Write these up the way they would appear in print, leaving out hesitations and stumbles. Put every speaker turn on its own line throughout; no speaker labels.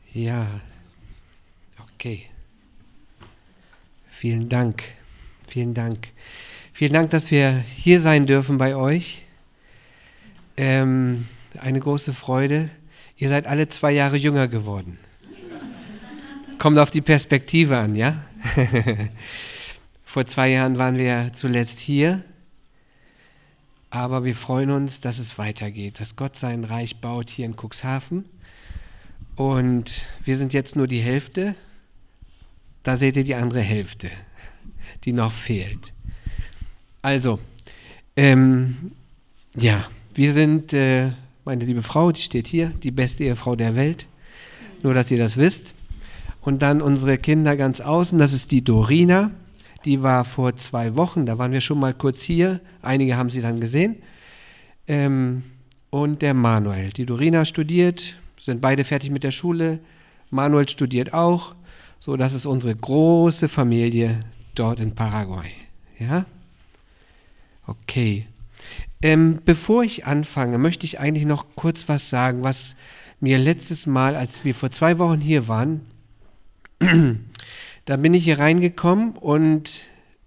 Ja, okay. Vielen Dank. Vielen Dank. Vielen Dank, dass wir hier sein dürfen bei euch. Eine große Freude. Ihr seid alle 2 Jahre jünger geworden. Kommt auf die Perspektive an, ja? Vor 2 Jahren waren wir zuletzt hier. Aber wir freuen uns, dass es weitergeht, dass Gott sein Reich baut hier in Cuxhaven. Und wir sind jetzt nur die Hälfte. Da seht ihr die andere Hälfte, die noch fehlt. Also, ja, wir sind, meine liebe Frau, die steht hier, die beste Ehefrau der Welt. Nur, dass ihr das wisst. Und dann unsere Kinder ganz außen, das ist die Dorina. Die war vor 2 Wochen, da waren wir schon mal kurz hier. Einige haben sie dann gesehen. Und der Manuel. Die Dorina studiert, sind beide fertig mit der Schule. Manuel studiert auch. So, das ist unsere große Familie dort in Paraguay. Ja? Okay. Bevor ich anfange, möchte ich eigentlich noch kurz was sagen, was mir letztes Mal, als wir vor 2 Wochen hier waren, da bin ich hier reingekommen und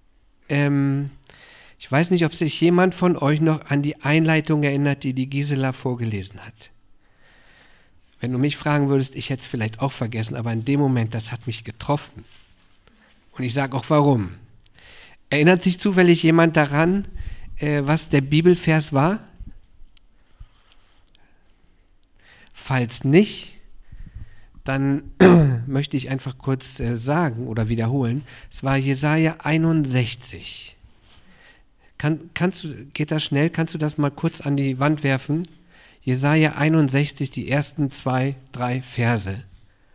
ich weiß nicht, ob sich jemand von euch noch an die Einleitung erinnert, die Gisela vorgelesen hat. Wenn du mich fragen würdest, ich hätte es vielleicht auch vergessen, aber in dem Moment, das hat mich getroffen. Und ich sage auch warum. Erinnert sich zufällig jemand daran, was der Bibelvers war? Falls nicht, dann möchte ich einfach kurz sagen oder wiederholen. Es war Jesaja 61. Geht das schnell? Kannst du das mal kurz an die Wand werfen? Jesaja 61, die ersten 2, 3 Verse.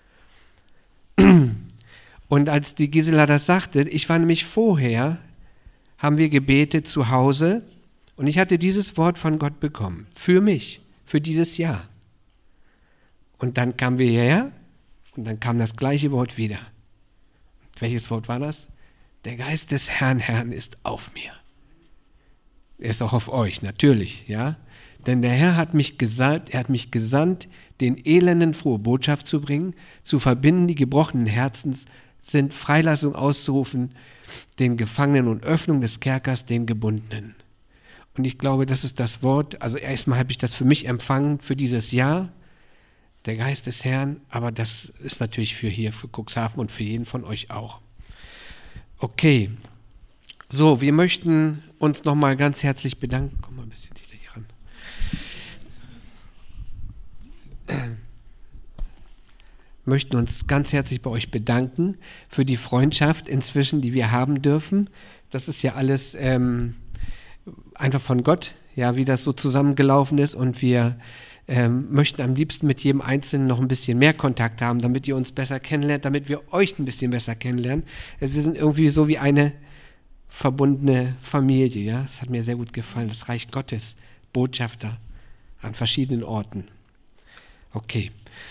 Und als die Gisela das sagte, ich war nämlich vorher, haben wir gebetet zu Hause und ich hatte dieses Wort von Gott bekommen. Für mich, für dieses Jahr. Und dann kamen wir hierher und dann kam das gleiche Wort wieder. Welches Wort war das? Der Geist des Herrn ist auf mir. Er ist auch auf euch, natürlich, ja. Denn der Herr hat mich gesalbt, er hat mich gesandt, den Elenden frohe Botschaft zu bringen, zu verbinden, die gebrochenen Herzens sind, Freilassung auszurufen, den Gefangenen und Öffnung des Kerkers, den Gebundenen. Und ich glaube, das ist das Wort, also erstmal habe ich das für mich empfangen, für dieses Jahr, der Geist des Herrn, aber das ist natürlich für Cuxhaven und für jeden von euch auch. Okay, so, wir möchten uns nochmal ganz herzlich bedanken. Komm mal ein bisschen dichter hier ran. Möchten uns ganz herzlich bei euch bedanken für die Freundschaft inzwischen, die wir haben dürfen. Das ist ja alles einfach von Gott, ja, wie das so zusammengelaufen ist und wir möchten am liebsten mit jedem Einzelnen noch ein bisschen mehr Kontakt haben, damit ihr uns besser kennenlernt, damit wir euch ein bisschen besser kennenlernen. Wir sind irgendwie so wie eine verbundene Familie, ja. Das hat mir sehr gut gefallen. Das Reich Gottes, Botschafter an verschiedenen Orten. Okay.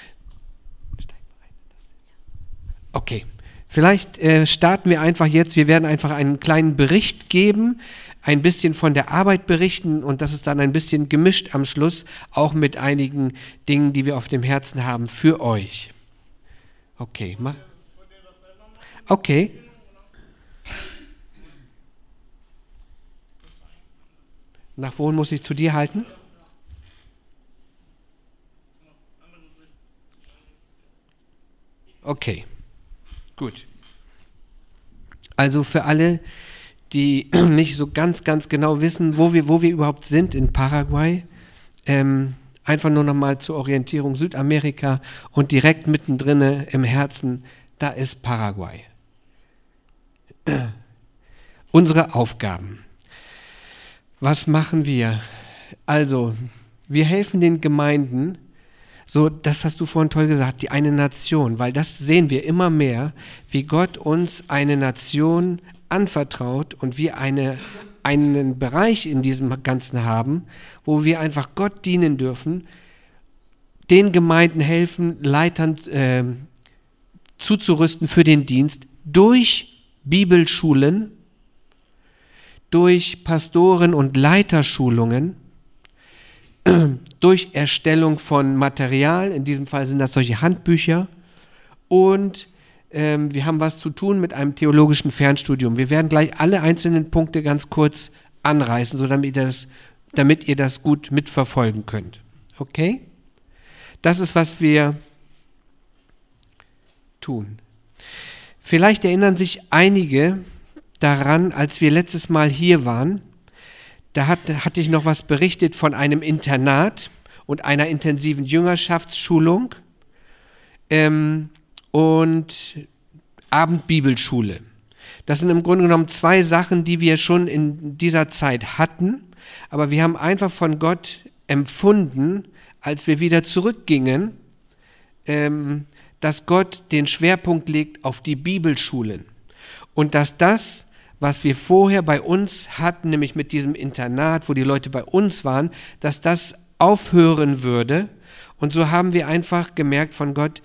Okay. Vielleicht starten wir einfach jetzt. Wir werden einfach einen kleinen Bericht geben, ein bisschen von der Arbeit berichten und das ist dann ein bisschen gemischt am Schluss, auch mit einigen Dingen, die wir auf dem Herzen haben für euch. Okay. Okay. Nach wohin muss ich zu dir halten? Okay, gut. Also für alle, die nicht so ganz genau wissen, wo wir überhaupt sind in Paraguay, einfach nur nochmal zur Orientierung Südamerika und direkt mittendrin im Herzen, da ist Paraguay. Unsere Aufgaben. Was machen wir? Also, wir helfen den Gemeinden, so, das hast du vorhin toll gesagt, die eine Nation, weil das sehen wir immer mehr, wie Gott uns eine Nation anvertraut und wir einen Bereich in diesem Ganzen haben, wo wir einfach Gott dienen dürfen, den Gemeinden helfen, Leitern zuzurüsten für den Dienst durch Bibelschulen, durch Pastoren- und Leiterschulungen, durch Erstellung von Material, in diesem Fall sind das solche Handbücher, und wir haben was zu tun mit einem theologischen Fernstudium. Wir werden gleich alle einzelnen Punkte ganz kurz anreißen, so damit ihr das gut mitverfolgen könnt. Okay? Das ist, was wir tun. Vielleicht erinnern sich einige daran, als wir letztes Mal hier waren, da hatte ich noch was berichtet von einem Internat und einer intensiven Jüngerschaftsschulung und Abendbibelschule. Das sind im Grunde genommen 2 Sachen, die wir schon in dieser Zeit hatten, aber wir haben einfach von Gott empfunden, als wir wieder zurückgingen, dass Gott den Schwerpunkt legt auf die Bibelschulen und dass das, was wir vorher bei uns hatten, nämlich mit diesem Internat, wo die Leute bei uns waren, dass das aufhören würde. Und so haben wir einfach gemerkt von Gott,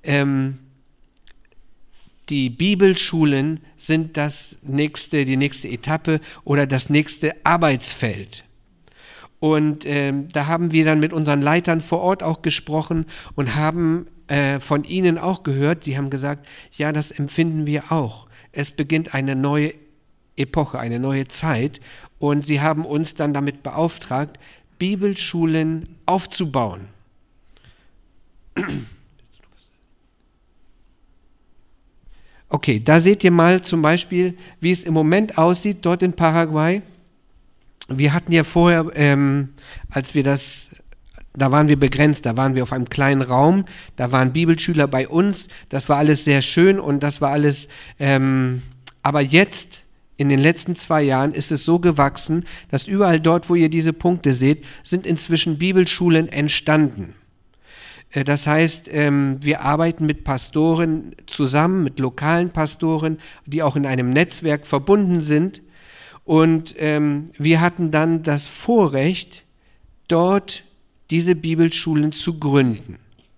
die Bibelschulen sind die nächste Etappe oder das nächste Arbeitsfeld. Und da haben wir dann mit unseren Leitern vor Ort auch gesprochen und haben von ihnen auch gehört, die haben gesagt, ja, das empfinden wir auch. Es beginnt eine neue Epoche, eine neue Zeit und sie haben uns dann damit beauftragt, Bibelschulen aufzubauen. Okay, da seht ihr mal zum Beispiel, wie es im Moment aussieht dort in Paraguay. Wir hatten ja vorher, da waren wir begrenzt, da waren wir auf einem kleinen Raum, da waren Bibelschüler bei uns, das war alles sehr schön und das war alles, aber jetzt, in den letzten 2 Jahren ist es so gewachsen, dass überall dort, wo ihr diese Punkte seht, sind inzwischen Bibelschulen entstanden. Das heißt, wir arbeiten mit Pastoren zusammen, mit lokalen Pastoren, die auch in einem Netzwerk verbunden sind. Und wir hatten dann das Vorrecht, dort diese Bibelschulen zu gründen.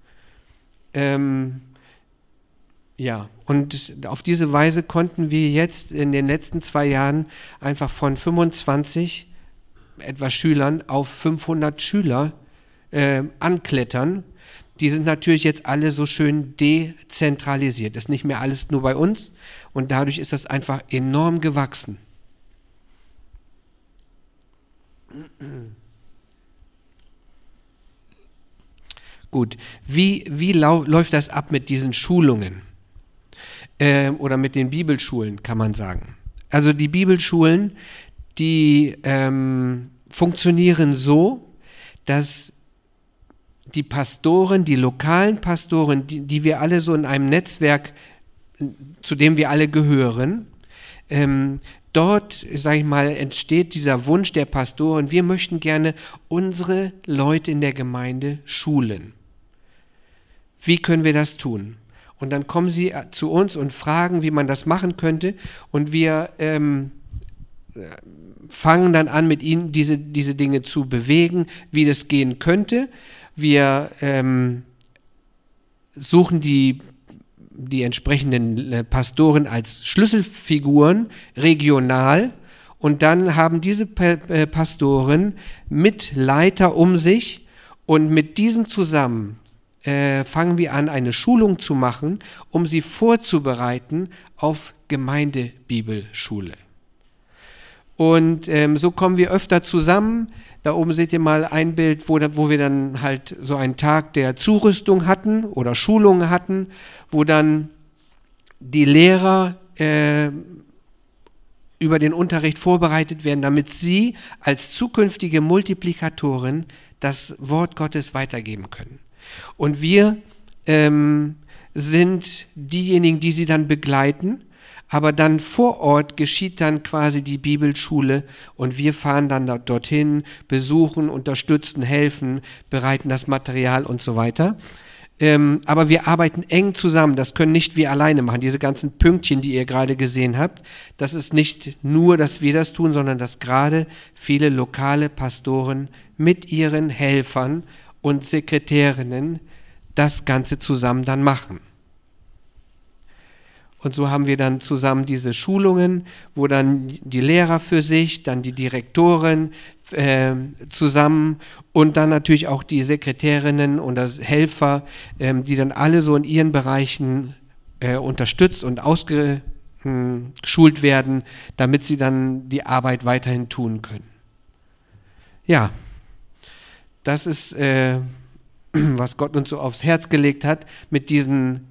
Und auf diese Weise konnten wir jetzt in den letzten 2 Jahren einfach von 25 etwa Schülern auf 500 Schüler anklettern. Die sind natürlich jetzt alle so schön dezentralisiert. Das ist nicht mehr alles nur bei uns und dadurch ist das einfach enorm gewachsen. Gut, wie läuft das ab mit diesen Schulungen? Oder mit den Bibelschulen, kann man sagen. Also die Bibelschulen, die funktionieren so, dass die Pastoren, die lokalen Pastoren, die wir alle so in einem Netzwerk, zu dem wir alle gehören, dort, sage ich mal, entsteht dieser Wunsch der Pastoren, wir möchten gerne unsere Leute in der Gemeinde schulen. Wie können wir das tun? Und dann kommen sie zu uns und fragen, wie man das machen könnte. Und wir fangen dann an, mit ihnen diese Dinge zu bewegen, wie das gehen könnte. Wir suchen die entsprechenden Pastoren als Schlüsselfiguren regional. Und dann haben diese Pastoren mit Leiter um sich und mit diesen zusammen fangen wir an, eine Schulung zu machen, um sie vorzubereiten auf Gemeindebibelschule. Und so kommen wir öfter zusammen. Da oben seht ihr mal ein Bild, wo wir dann halt so einen Tag der Zurüstung hatten oder Schulungen hatten, wo dann die Lehrer über den Unterricht vorbereitet werden, damit sie als zukünftige Multiplikatoren das Wort Gottes weitergeben können. Und wir sind diejenigen, die sie dann begleiten, aber dann vor Ort geschieht dann quasi die Bibelschule und wir fahren dann dorthin, besuchen, unterstützen, helfen, bereiten das Material und so weiter. Aber wir arbeiten eng zusammen, das können nicht wir alleine machen. Diese ganzen Pünktchen, die ihr gerade gesehen habt, das ist nicht nur, dass wir das tun, sondern dass gerade viele lokale Pastoren mit ihren Helfern und Sekretärinnen das Ganze zusammen dann machen. Und so haben wir dann zusammen diese Schulungen, wo dann die Lehrer für sich, dann die Direktoren zusammen und dann natürlich auch die Sekretärinnen und Helfer, die dann alle so in ihren Bereichen unterstützt und ausgeschult werden, damit sie dann die Arbeit weiterhin tun können. Ja, das ist, was Gott uns so aufs Herz gelegt hat mit diesen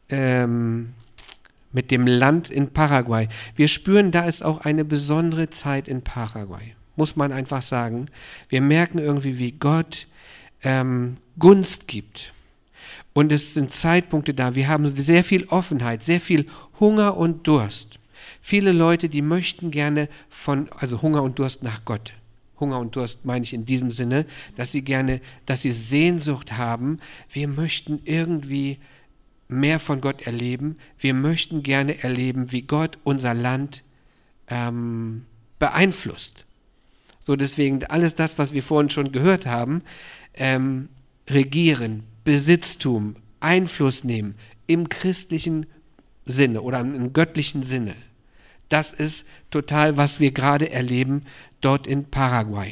mit dem Land in Paraguay. Wir spüren, da ist auch eine besondere Zeit in Paraguay, muss man einfach sagen. Wir merken irgendwie, wie Gott Gunst gibt. Und es sind Zeitpunkte da, wir haben sehr viel Offenheit, sehr viel Hunger und Durst. Viele Leute, die möchten gerne also Hunger und Durst nach Gott. Hunger und Durst meine ich in diesem Sinne, dass sie Sehnsucht haben, wir möchten irgendwie mehr von Gott erleben. Wir möchten gerne erleben, wie Gott unser Land beeinflusst. So deswegen alles das, was wir vorhin schon gehört haben, regieren, Besitztum, Einfluss nehmen im christlichen Sinne oder im göttlichen Sinne. Das ist total, was wir gerade erleben dort in Paraguay.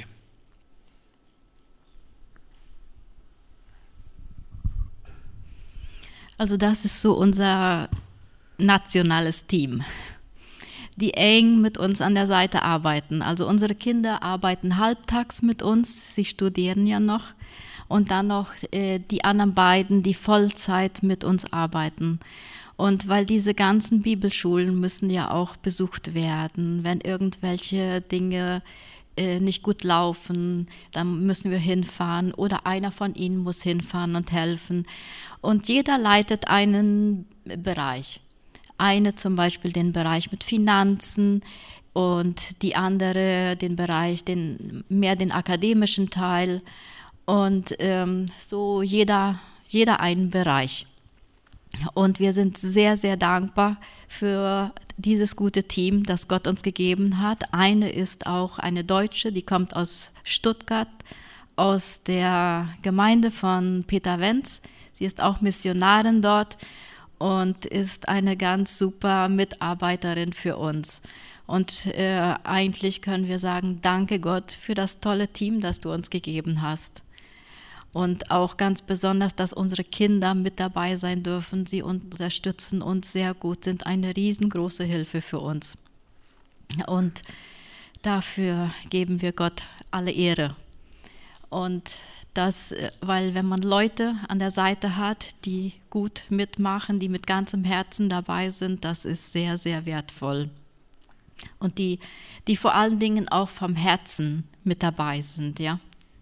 Also das ist so unser nationales Team, die eng mit uns an der Seite arbeiten. Also unsere Kinder arbeiten halbtags mit uns, sie studieren ja noch. Und dann noch die anderen beiden, die Vollzeit mit uns arbeiten. Und weil diese ganzen Bibelschulen müssen ja auch besucht werden, wenn irgendwelche Dinge nicht gut laufen, dann müssen wir hinfahren oder einer von ihnen muss hinfahren und helfen. Und jeder leitet einen Bereich. Eine zum Beispiel den Bereich mit Finanzen und die andere den Bereich, mehr den akademischen Teil und so jeder einen Bereich. Und wir sind sehr, sehr dankbar für dieses gute Team, das Gott uns gegeben hat. Eine ist auch eine Deutsche, die kommt aus Stuttgart, aus der Gemeinde von Peter Wenz. Sie ist auch Missionarin dort und ist eine ganz super Mitarbeiterin für uns. Und eigentlich können wir sagen, danke Gott für das tolle Team, das du uns gegeben hast. Und auch ganz besonders, dass unsere Kinder mit dabei sein dürfen. Sie unterstützen uns sehr gut, sind eine riesengroße Hilfe für uns. Und dafür geben wir Gott alle Ehre. Und das, weil wenn man Leute an der Seite hat, die gut mitmachen, die mit ganzem Herzen dabei sind, das ist sehr, sehr wertvoll. Und die vor allen Dingen auch vom Herzen mit dabei sind, ja.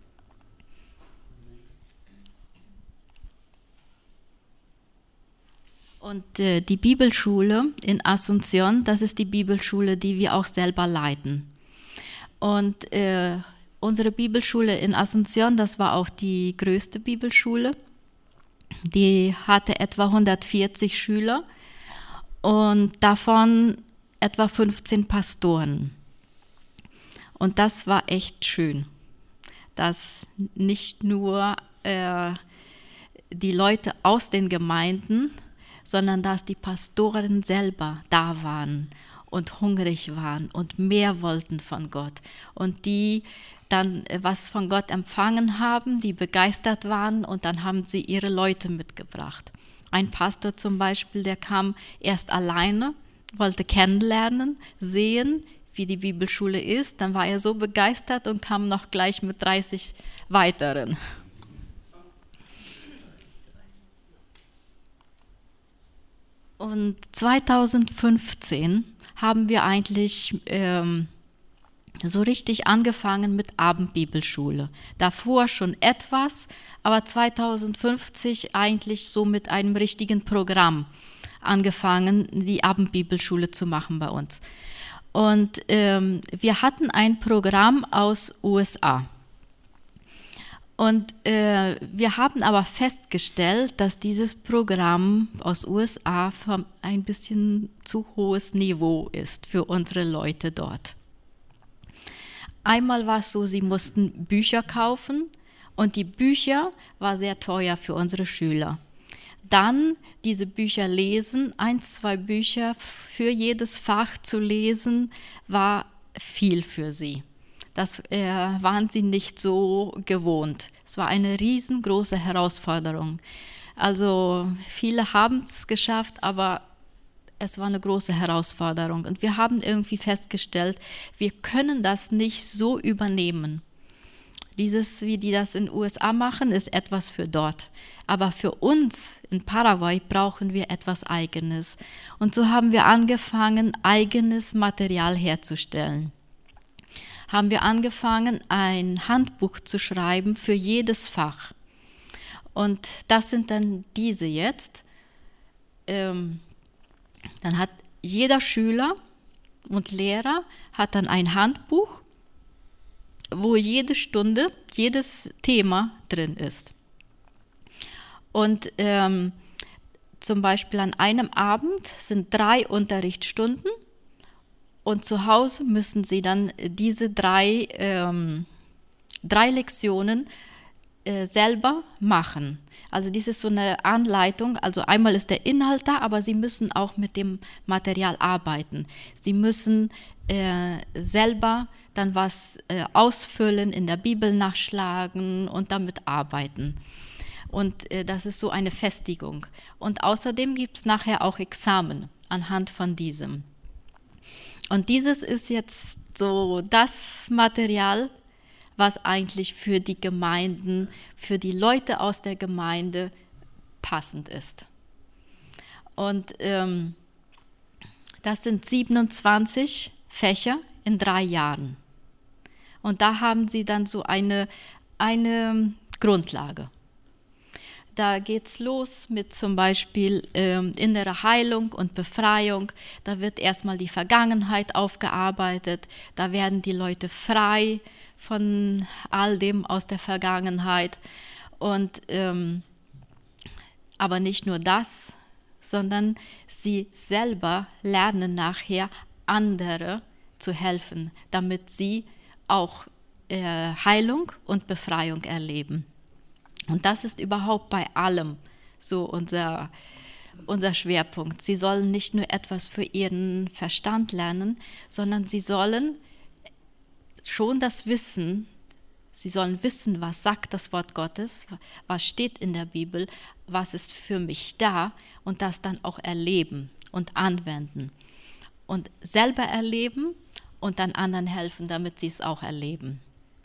Und die Bibelschule in Asunción, das ist die Bibelschule, die wir auch selber leiten. Und unsere Bibelschule in Asunción, das war auch die größte Bibelschule. Die hatte etwa 140 Schüler und davon etwa 15 Pastoren. Und das war echt schön, dass nicht nur die Leute aus den Gemeinden, sondern dass die Pastoren selber da waren und hungrig waren und mehr wollten von Gott. Und die dann was von Gott empfangen haben, die begeistert waren und dann haben sie ihre Leute mitgebracht. Ein Pastor zum Beispiel, der kam erst alleine, wollte kennenlernen, sehen, wie die Bibelschule ist. Dann war er so begeistert und kam noch gleich mit 30 weiteren. Und 2015 haben wir eigentlich so richtig angefangen mit Abendbibelschule. Davor schon etwas, aber 2050 eigentlich so mit einem richtigen Programm angefangen, die Abendbibelschule zu machen bei uns. Und wir hatten ein Programm aus USA. Und wir haben aber festgestellt, dass dieses Programm aus USA ein bisschen zu hohes Niveau ist für unsere Leute dort. Einmal war es so, sie mussten Bücher kaufen und die Bücher waren sehr teuer für unsere Schüler. dann diese Bücher lesen, 1, 2 Bücher für jedes Fach zu lesen, war viel für sie. Das waren sie nicht so gewohnt. Es war eine riesengroße Herausforderung. Also viele haben es geschafft, aber es war eine große Herausforderung. Und wir haben irgendwie festgestellt, wir können das nicht so übernehmen. Dieses, wie die das in den USA machen, ist etwas für dort. Aber für uns in Paraguay brauchen wir etwas Eigenes. Und so haben wir angefangen, eigenes Material herzustellen. Haben wir angefangen, ein Handbuch zu schreiben für jedes Fach. Und das sind dann diese jetzt. Dann hat jeder Schüler und Lehrer hat dann ein Handbuch, wo jede Stunde, jedes Thema drin ist. Und zum Beispiel an einem Abend sind 3 Unterrichtsstunden und zu Hause müssen sie dann diese 3 Lektionen selber machen. Also dies ist so eine Anleitung, also einmal ist der Inhalt da, aber sie müssen auch mit dem Material arbeiten. Sie müssen selber dann was ausfüllen, in der Bibel nachschlagen und damit arbeiten. Und das ist so eine Festigung. Und außerdem gibt es nachher auch Examen anhand von diesem. Und dieses ist jetzt so das Material, was eigentlich für die Gemeinden, für die Leute aus der Gemeinde passend ist. Und das sind 27 Fächer in 3 Jahren. Und da haben sie dann so eine Grundlage. Da geht es los mit zum Beispiel innere Heilung und Befreiung. Da wird erstmal die Vergangenheit aufgearbeitet. Da werden die Leute frei von all dem aus der Vergangenheit. Und, aber nicht nur das, sondern sie selber lernen nachher, andere zu helfen, damit sie auch Heilung und Befreiung erleben. Und das ist überhaupt bei allem so unser Schwerpunkt. Sie sollen nicht nur etwas für ihren Verstand lernen, sondern sie sollen schon das Wissen, sie sollen wissen, was sagt das Wort Gottes, was steht in der Bibel, was ist für mich da und das dann auch erleben und anwenden. Und selber erleben und dann anderen helfen, damit sie es auch erleben.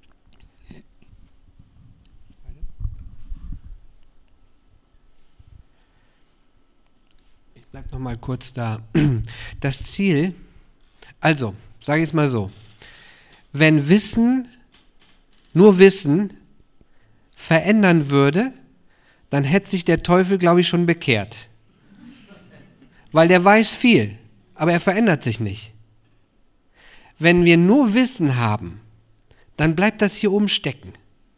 Bleib noch mal kurz da. Das Ziel, also, sage ich es mal so, wenn nur Wissen verändern würde, dann hätte sich der Teufel, glaube ich, schon bekehrt. Weil der weiß viel, aber er verändert sich nicht. Wenn wir nur Wissen haben, dann bleibt das hier oben stecken.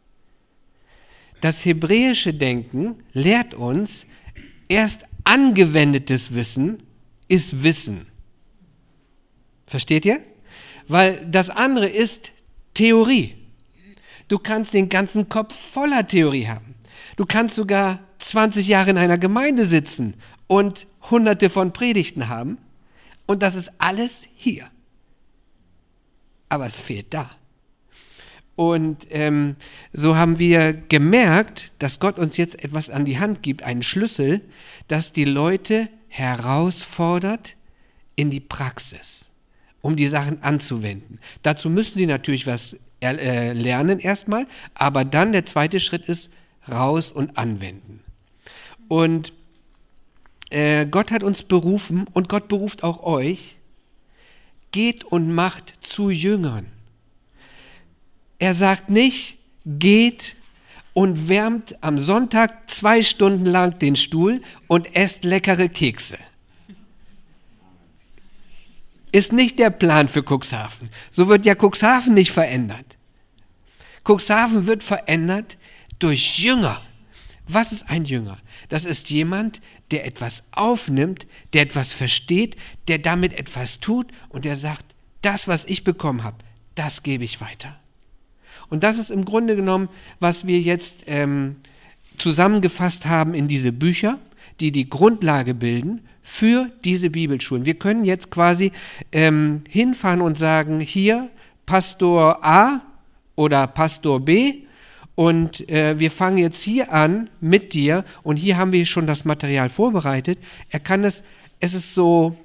Das hebräische Denken lehrt uns, erst angewendetes Wissen ist Wissen. Versteht ihr? Weil das andere ist Theorie. Du kannst den ganzen Kopf voller Theorie haben. Du kannst sogar 20 Jahre in einer Gemeinde sitzen und hunderte von Predigten haben und das ist alles hier. Aber es fehlt da. Und so haben wir gemerkt, dass Gott uns jetzt etwas an die Hand gibt, einen Schlüssel, das die Leute herausfordert in die Praxis, um die Sachen anzuwenden. Dazu müssen sie natürlich was lernen erstmal, aber dann der zweite Schritt ist raus und anwenden. Und Gott hat uns berufen und Gott beruft auch euch, geht und macht zu Jüngern. Er sagt nicht, geht und wärmt am Sonntag 2 Stunden lang den Stuhl und esst leckere Kekse. Ist nicht der Plan für Cuxhaven. So wird ja Cuxhaven nicht verändert. Cuxhaven wird verändert durch Jünger. Was ist ein Jünger? Das ist jemand, der etwas aufnimmt, der etwas versteht, der damit etwas tut und der sagt, das, was ich bekommen habe, das gebe ich weiter. Und das ist im Grunde genommen, was wir jetzt zusammengefasst haben in diese Bücher, die die Grundlage bilden für diese Bibelschulen. Wir können jetzt quasi hinfahren und sagen, hier Pastor A oder Pastor B, und wir fangen jetzt hier an mit dir und hier haben wir schon das Material vorbereitet. Es ist so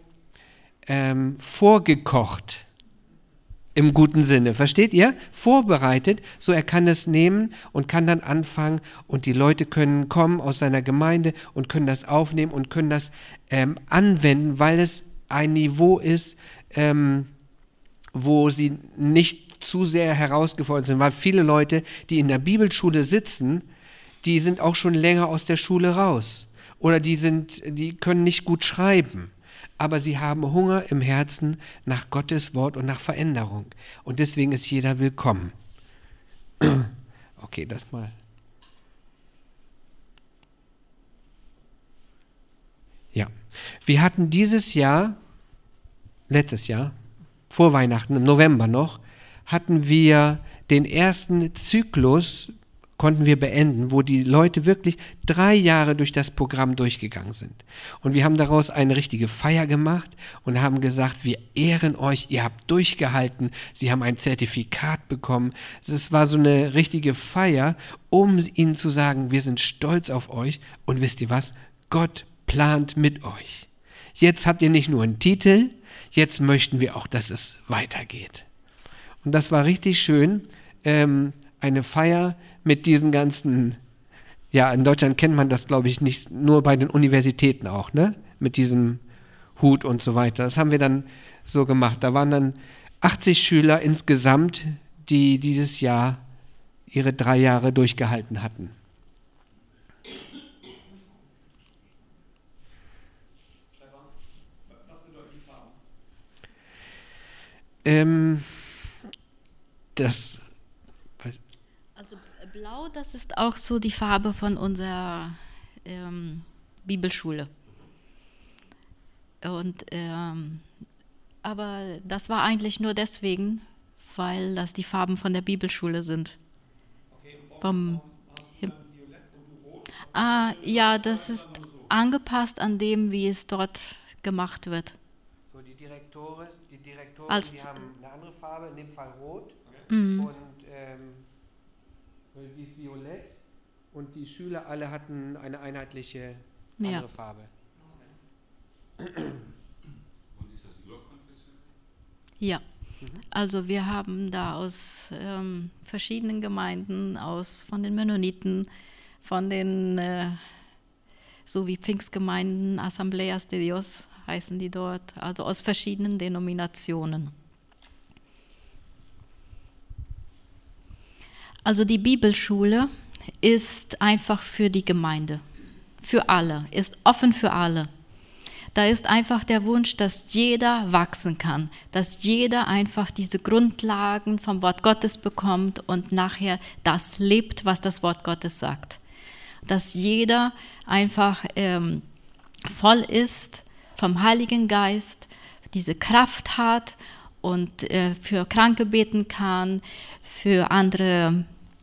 vorgekocht im guten Sinne, versteht ihr? Vorbereitet, so er kann es nehmen und kann dann anfangen und die Leute können kommen aus seiner Gemeinde und können das aufnehmen und können das anwenden, weil es ein Niveau ist, wo sie nicht zu sehr herausgefordert sind, weil viele Leute, die in der Bibelschule sitzen, die sind auch schon länger aus der Schule raus oder die können nicht gut schreiben, aber sie haben Hunger im Herzen nach Gottes Wort und nach Veränderung und deswegen ist jeder willkommen. Okay, das mal. Ja, wir hatten letztes Jahr, vor Weihnachten, im November noch, hatten wir den ersten Zyklus, konnten wir beenden, wo die Leute wirklich 3 Jahre durch das Programm durchgegangen sind. Und wir haben daraus eine richtige Feier gemacht und haben gesagt, wir ehren euch, ihr habt durchgehalten, sie haben ein Zertifikat bekommen. Es war so eine richtige Feier, um ihnen zu sagen, wir sind stolz auf euch und wisst ihr was, Gott plant mit euch. Jetzt habt ihr nicht nur einen Titel, jetzt möchten wir auch, dass es weitergeht. Und das war richtig schön, eine Feier mit diesen ganzen, ja, in Deutschland kennt man das, glaube ich, nicht, nur bei den Universitäten auch, ne? Mit diesem Hut und so weiter. Das haben wir dann so gemacht. Da waren dann 80 Schüler insgesamt, die dieses Jahr ihre 3 Jahre durchgehalten hatten.
Also blau, das ist auch so die Farbe von unserer Bibelschule. Und aber das war eigentlich nur deswegen, weil das die Farben von der Bibelschule sind. Ja, das ist angepasst an dem, wie es dort gemacht wird.
So die Direktoren,
Als,
die haben eine andere Farbe, in dem Fall rot
Mhm.
und die ist violett und die Schüler alle hatten eine einheitliche andere
Ja.
Farbe.
Und ist das überkonfessionell?
Ja, also wir haben da aus verschiedenen Gemeinden, von den Mennoniten, von den, so wie Pfingstgemeinden, Asambleas de Dios heißen die dort, also aus verschiedenen Denominationen. Also die Bibelschule ist einfach für die Gemeinde, für alle, ist offen für alle. Da ist einfach der Wunsch, dass jeder wachsen kann, dass jeder einfach diese Grundlagen vom Wort Gottes bekommt und nachher das lebt, was das Wort Gottes sagt. Dass jeder einfach voll ist vom Heiligen Geist, diese Kraft hat und für Kranke beten kann, für andere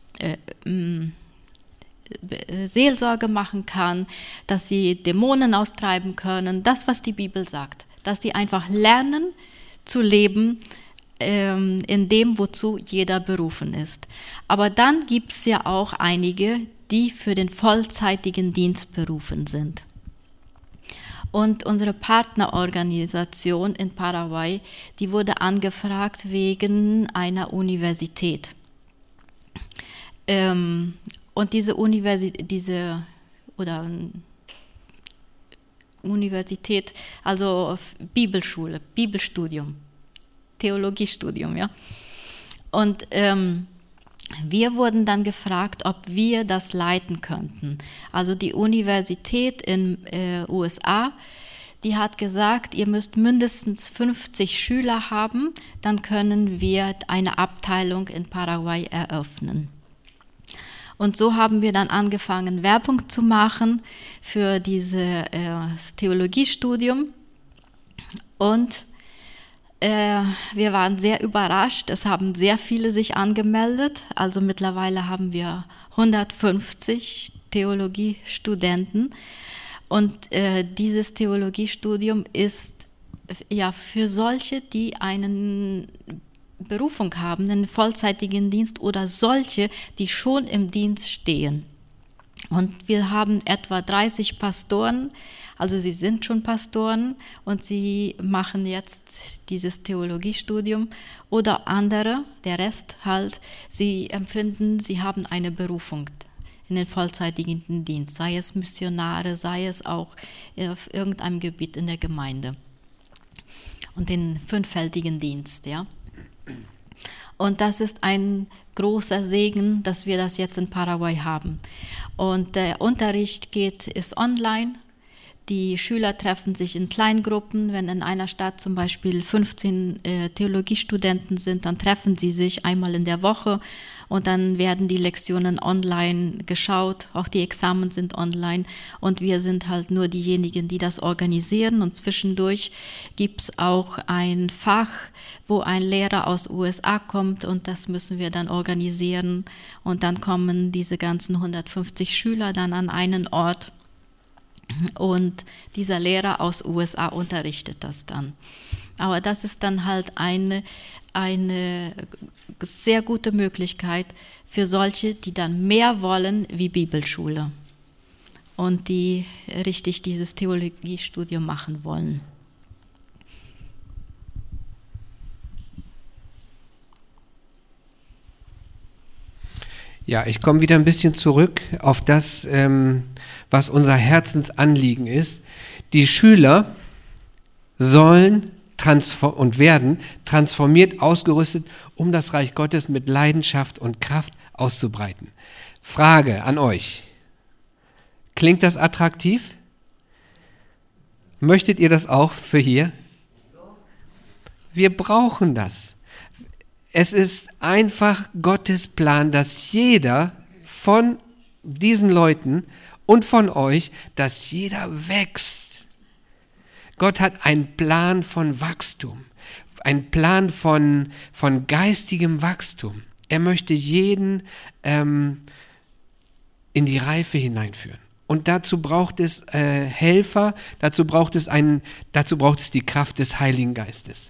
Seelsorge machen kann, dass sie Dämonen austreiben können, das, was die Bibel sagt, dass sie einfach lernen zu leben in dem, wozu jeder berufen ist. Aber dann gibt es ja auch einige, die für den vollzeitigen Dienst berufen sind. Und unsere Partnerorganisation in Paraguay, die wurde angefragt wegen einer Universität. Und diese Universität, also Bibelschule, Bibelstudium, Theologiestudium, ja. Und wir wurden dann gefragt, ob wir das leiten könnten. Also die Universität in USA, die hat gesagt, ihr müsst mindestens 50 Schüler haben, dann können wir eine Abteilung in Paraguay eröffnen. Und so haben wir dann angefangen, Werbung zu machen für dieses Theologiestudium. Und wir waren sehr überrascht. Es haben sehr viele sich angemeldet. Also mittlerweile haben wir 150 Theologiestudenten. Und dieses Theologiestudium ist ja für solche, die eine Berufung haben, einen vollzeitigen Dienst oder solche, die schon im Dienst stehen. Und wir haben etwa 30 Pastoren, also sie sind schon Pastoren und sie machen jetzt dieses Theologiestudium, oder andere, der Rest halt, sie empfinden, sie haben eine Berufung in den vollzeitigen Dienst, sei es Missionare, sei es auch auf irgendeinem Gebiet in der Gemeinde und den fünffältigen Dienst, ja. Und das ist ein großer Segen, dass wir das jetzt in Paraguay haben. Und der Unterricht ist online. Die Schüler treffen sich in Kleingruppen. Wenn in einer Stadt zum Beispiel 15 Theologiestudenten sind, dann treffen sie sich einmal in der Woche und dann werden die Lektionen online geschaut. Auch die Examen sind online und wir sind halt nur diejenigen, die das organisieren. Und zwischendurch gibt es auch ein Fach, wo ein Lehrer aus USA kommt und das müssen wir dann organisieren. Und dann kommen diese ganzen 150 Schüler dann an einen Ort. Und dieser Lehrer aus USA unterrichtet das dann. Aber das ist dann halt eine sehr gute Möglichkeit für solche, die dann mehr wollen wie Bibelschule und die richtig dieses Theologiestudium machen wollen.
Ja, ich komme wieder ein bisschen zurück auf das, was unser Herzensanliegen ist. Die Schüler sollen und werden transformiert, ausgerüstet, um das Reich Gottes mit Leidenschaft und Kraft auszubreiten. Frage an euch. Klingt das attraktiv? Möchtet ihr das auch für hier? Wir brauchen das. Es ist einfach Gottes Plan, dass jeder von diesen Leuten und von euch, dass jeder wächst. Gott hat einen Plan von Wachstum, einen Plan von geistigem Wachstum. Er möchte jeden in die Reife hineinführen. Und dazu braucht es Helfer, dazu braucht es die Kraft des Heiligen Geistes.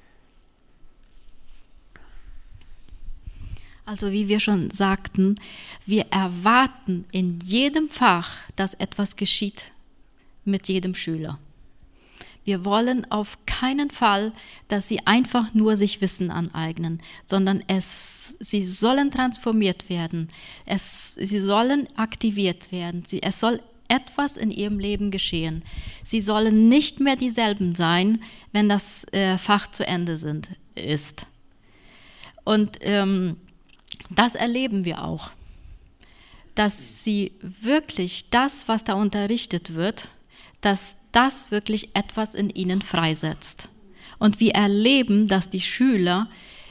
Also wie wir schon sagten, wir erwarten in jedem Fach, dass etwas geschieht mit jedem Schüler. Wir wollen auf keinen Fall, dass sie einfach nur sich Wissen aneignen, sondern sie sollen transformiert werden, sie sollen aktiviert werden, es soll etwas in ihrem Leben geschehen. Sie sollen nicht mehr dieselben sein, wenn das Fach zu Ende ist. Und das erleben wir auch, dass sie wirklich das, was da unterrichtet wird, dass das wirklich etwas in ihnen freisetzt. Und wir erleben, dass die Schüler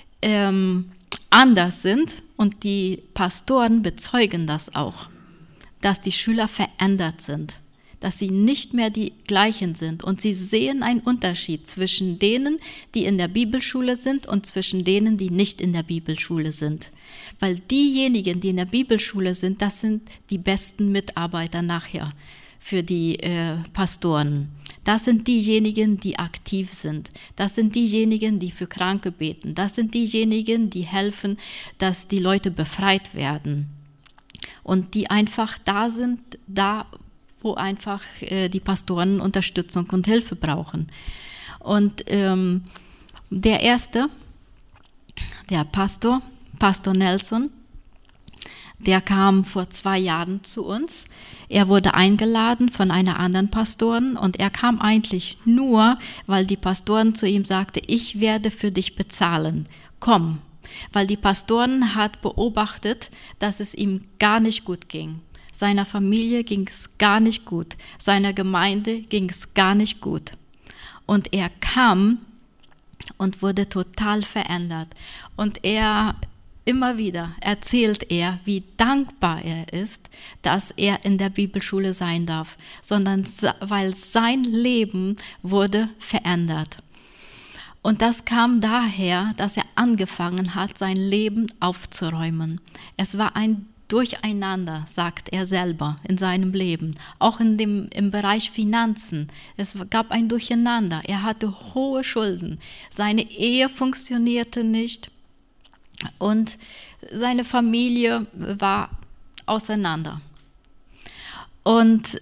anders sind und die Pastoren bezeugen das auch, dass die Schüler verändert sind, dass sie nicht mehr die gleichen sind und sie sehen einen Unterschied zwischen denen, die in der Bibelschule sind und zwischen denen, die nicht in der Bibelschule sind. Weil diejenigen, die in der Bibelschule sind, das sind die besten Mitarbeiter nachher für die Pastoren. Das sind diejenigen, die aktiv sind. Das sind diejenigen, die für Kranke beten. Das sind diejenigen, die helfen, dass die Leute befreit werden. Und die einfach da sind, da wo einfach die Pastoren Unterstützung und Hilfe brauchen. Und der erste, der Pastor Nelson, der kam vor 2 Jahren zu uns. Er wurde eingeladen von einer anderen Pastorin und er kam eigentlich nur, weil die Pastorin zu ihm sagte, ich werde für dich bezahlen, komm. Weil die Pastorin hat beobachtet, dass es ihm gar nicht gut ging. Seiner Familie ging es gar nicht gut, seiner Gemeinde ging es gar nicht gut. Und er kam und wurde total verändert. Und immer wieder erzählt er, wie dankbar er ist, dass er in der Bibelschule sein darf, weil sein Leben wurde verändert. Und das kam daher, dass er angefangen hat, sein Leben aufzuräumen. Es war ein Durcheinander, sagt er selber in seinem Leben. Auch im Bereich Finanzen. Es gab ein Durcheinander. Er hatte hohe Schulden. Seine Ehe funktionierte nicht und seine Familie war auseinander. Und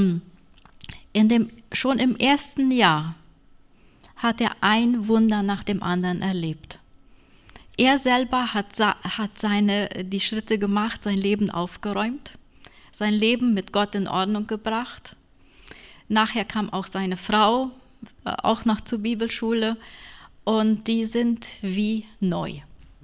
schon im ersten Jahr hat er ein Wunder nach dem anderen erlebt. Er selber hat die Schritte gemacht, sein Leben aufgeräumt, sein Leben mit Gott in Ordnung gebracht. Nachher kam auch seine Frau, auch noch zur Bibelschule, und die sind wie neu.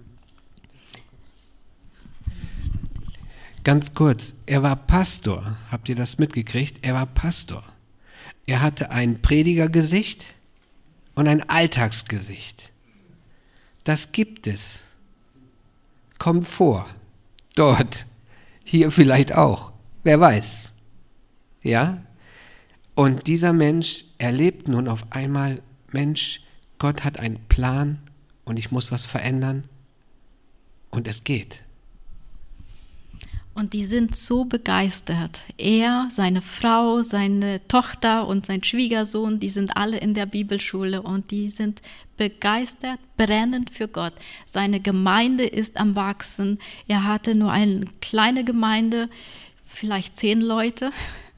Ganz kurz, er war Pastor. Habt ihr das mitgekriegt? Er war Pastor. Er hatte ein Predigergesicht und ein Alltagsgesicht. Das gibt es. Kommt vor. Dort. Hier vielleicht auch. Wer weiß. Ja? Und dieser Mensch erlebt nun auf einmal, Mensch, Gott hat einen Plan und ich muss was verändern. Und es geht.
Und die sind so begeistert. Er, seine Frau, seine Tochter und sein Schwiegersohn, die sind alle in der Bibelschule und die sind begeistert, brennend für Gott. Seine Gemeinde ist am Wachsen. Er hatte nur eine kleine Gemeinde, vielleicht 10 Leute.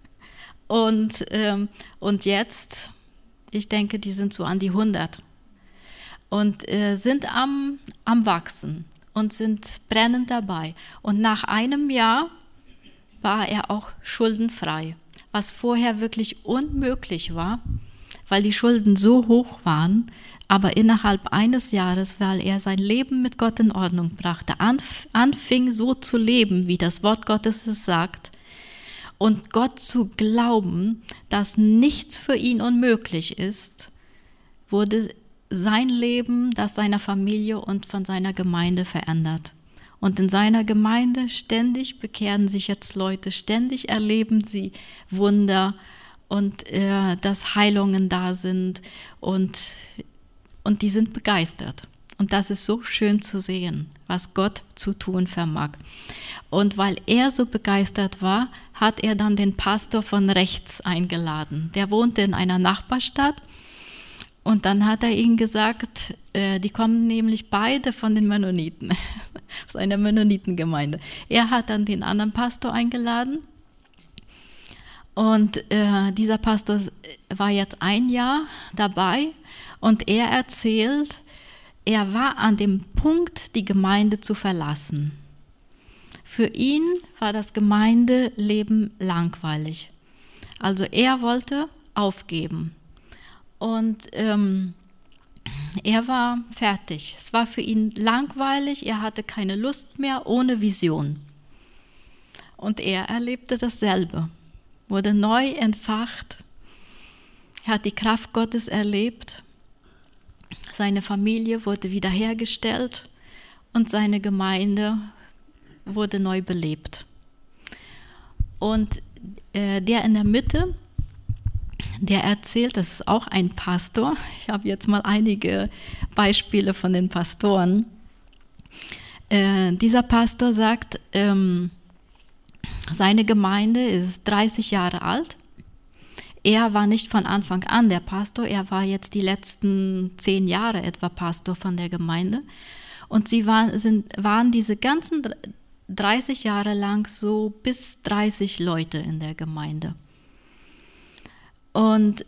Und jetzt, ich denke, die sind so an die 100. Und sind am Wachsen. Und sind brennend dabei. Und nach einem Jahr war er auch schuldenfrei, was vorher wirklich unmöglich war, weil die Schulden so hoch waren, aber innerhalb eines Jahres, weil er sein Leben mit Gott in Ordnung brachte, anfing so zu leben, wie das Wort Gottes es sagt, und Gott zu glauben, dass nichts für ihn unmöglich ist, wurde sein Leben, das seiner Familie und von seiner Gemeinde verändert. Und in seiner Gemeinde ständig bekehren sich jetzt Leute, ständig erleben sie Wunder und dass Heilungen da sind und die sind begeistert. Und das ist so schön zu sehen, was Gott zu tun vermag. Und weil er so begeistert war, hat er dann den Pastor von rechts eingeladen. Der wohnte in einer Nachbarstadt. Und dann hat er ihnen gesagt, die kommen nämlich beide von den Mennoniten, aus einer Mennonitengemeinde. Er hat dann den anderen Pastor eingeladen und dieser Pastor war jetzt ein Jahr dabei und er erzählt, er war an dem Punkt, die Gemeinde zu verlassen. Für ihn war das Gemeindeleben langweilig. Also er wollte aufgeben. Und er war fertig. Es war für ihn langweilig, er hatte keine Lust mehr, ohne Vision. Und er erlebte dasselbe, wurde neu entfacht, er hat die Kraft Gottes erlebt, seine Familie wurde wiederhergestellt und seine Gemeinde wurde neu belebt. Und der in der Mitte, der erzählt, das ist auch ein Pastor. Ich habe jetzt mal einige Beispiele von den Pastoren. Dieser Pastor sagt, seine Gemeinde ist 30 Jahre alt. Er war nicht von Anfang an der Pastor, er war jetzt die letzten 10 Jahre etwa Pastor von der Gemeinde. Und sie waren diese ganzen 30 Jahre lang so bis 30 Leute in der Gemeinde. Und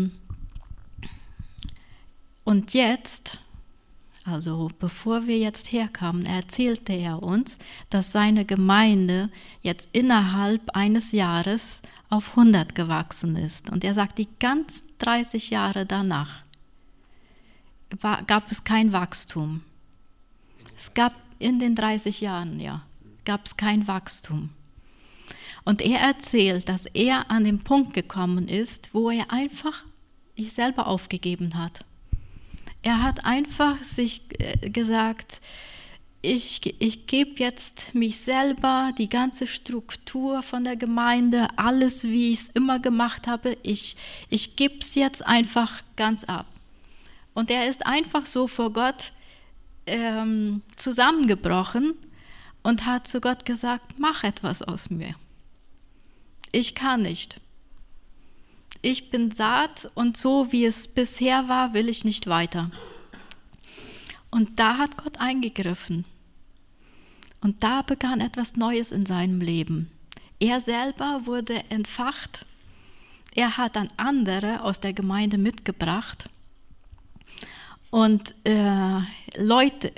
jetzt, also bevor wir jetzt herkamen, erzählte er uns, dass seine Gemeinde jetzt innerhalb eines Jahres auf 100 gewachsen ist. Und er sagt, die ganzen 30 Jahre danach gab es kein Wachstum. Es gab in den 30 Jahren, gab es kein Wachstum. Und er erzählt, dass er an den Punkt gekommen ist, wo er einfach sich selber aufgegeben hat. Er hat einfach sich gesagt, ich gebe jetzt mich selber, die ganze Struktur von der Gemeinde, alles, wie ich es immer gemacht habe, ich gebe es jetzt einfach ganz ab. Und er ist einfach so vor Gott zusammengebrochen und hat zu Gott gesagt, mach etwas aus mir. Ich kann nicht. Ich bin satt und so wie es bisher war, will ich nicht weiter. Und da hat Gott eingegriffen. Und da begann etwas Neues in seinem Leben. Er selber wurde entfacht. Er hat dann andere aus der Gemeinde mitgebracht. Und Leute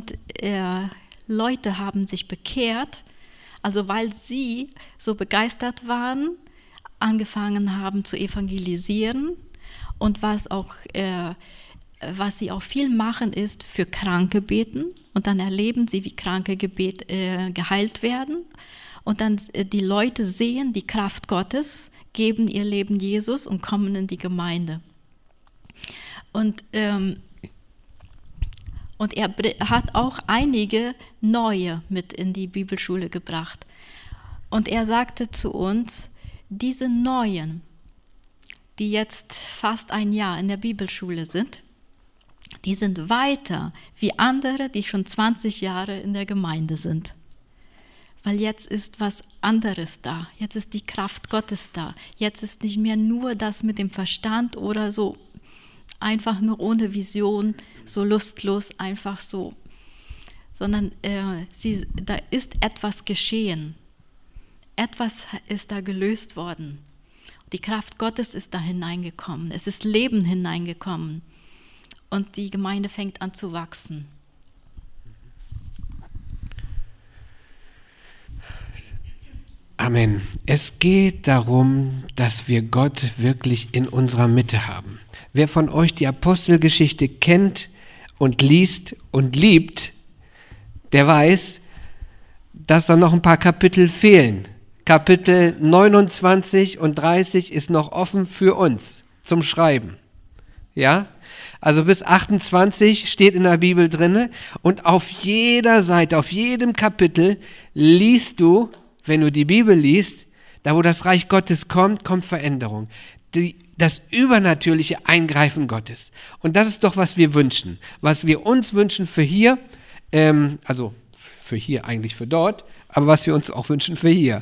haben sich bekehrt, also weil sie so begeistert waren, angefangen haben zu evangelisieren. Und was sie auch viel machen, ist für Kranke beten. Und dann erleben sie, wie Kranke geheilt werden. Und dann die Leute sehen die Kraft Gottes, geben ihr Leben Jesus und kommen in die Gemeinde. Und er hat auch einige Neue mit in die Bibelschule gebracht. Und er sagte zu uns, diese Neuen, die jetzt fast ein Jahr in der Bibelschule sind, die sind weiter wie andere, die schon 20 Jahre in der Gemeinde sind. Weil jetzt ist was anderes da. Jetzt ist die Kraft Gottes da. Jetzt ist nicht mehr nur das mit dem Verstand oder so einfach nur ohne Vision, so lustlos, einfach so. Sondern da ist etwas geschehen. Etwas ist da gelöst worden. Die Kraft Gottes ist da hineingekommen. Es ist Leben hineingekommen. Und die Gemeinde fängt an zu wachsen.
Amen. Es geht darum, dass wir Gott wirklich in unserer Mitte haben. Wer von euch die Apostelgeschichte kennt und liest und liebt, der weiß, dass da noch ein paar Kapitel fehlen. Kapitel 29 und 30 ist noch offen für uns zum Schreiben. Ja? Also bis 28 steht in der Bibel drin und auf jeder Seite, auf jedem Kapitel liest du, wenn du die Bibel liest, da wo das Reich Gottes kommt, kommt Veränderung. Das übernatürliche Eingreifen Gottes. Und das ist doch, was wir wünschen. Was wir uns wünschen für hier, also für hier eigentlich für dort, aber was wir uns auch wünschen für hier.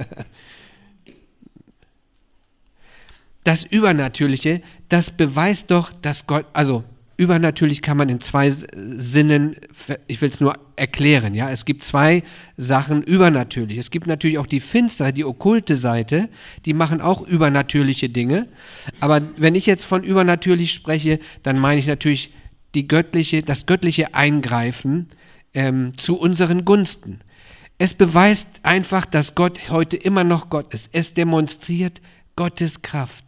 Das Übernatürliche, das beweist doch, dass Gott, also übernatürlich kann man in zwei Sinnen, ich will es nur erklären, ja, es gibt zwei Sachen übernatürlich. Es gibt natürlich auch die finstere, die okkulte Seite, die machen auch übernatürliche Dinge, aber wenn ich jetzt von übernatürlich spreche, dann meine ich natürlich das göttliche Eingreifen zu unseren Gunsten. Es beweist einfach, dass Gott heute immer noch Gott ist. Es demonstriert Gottes Kraft.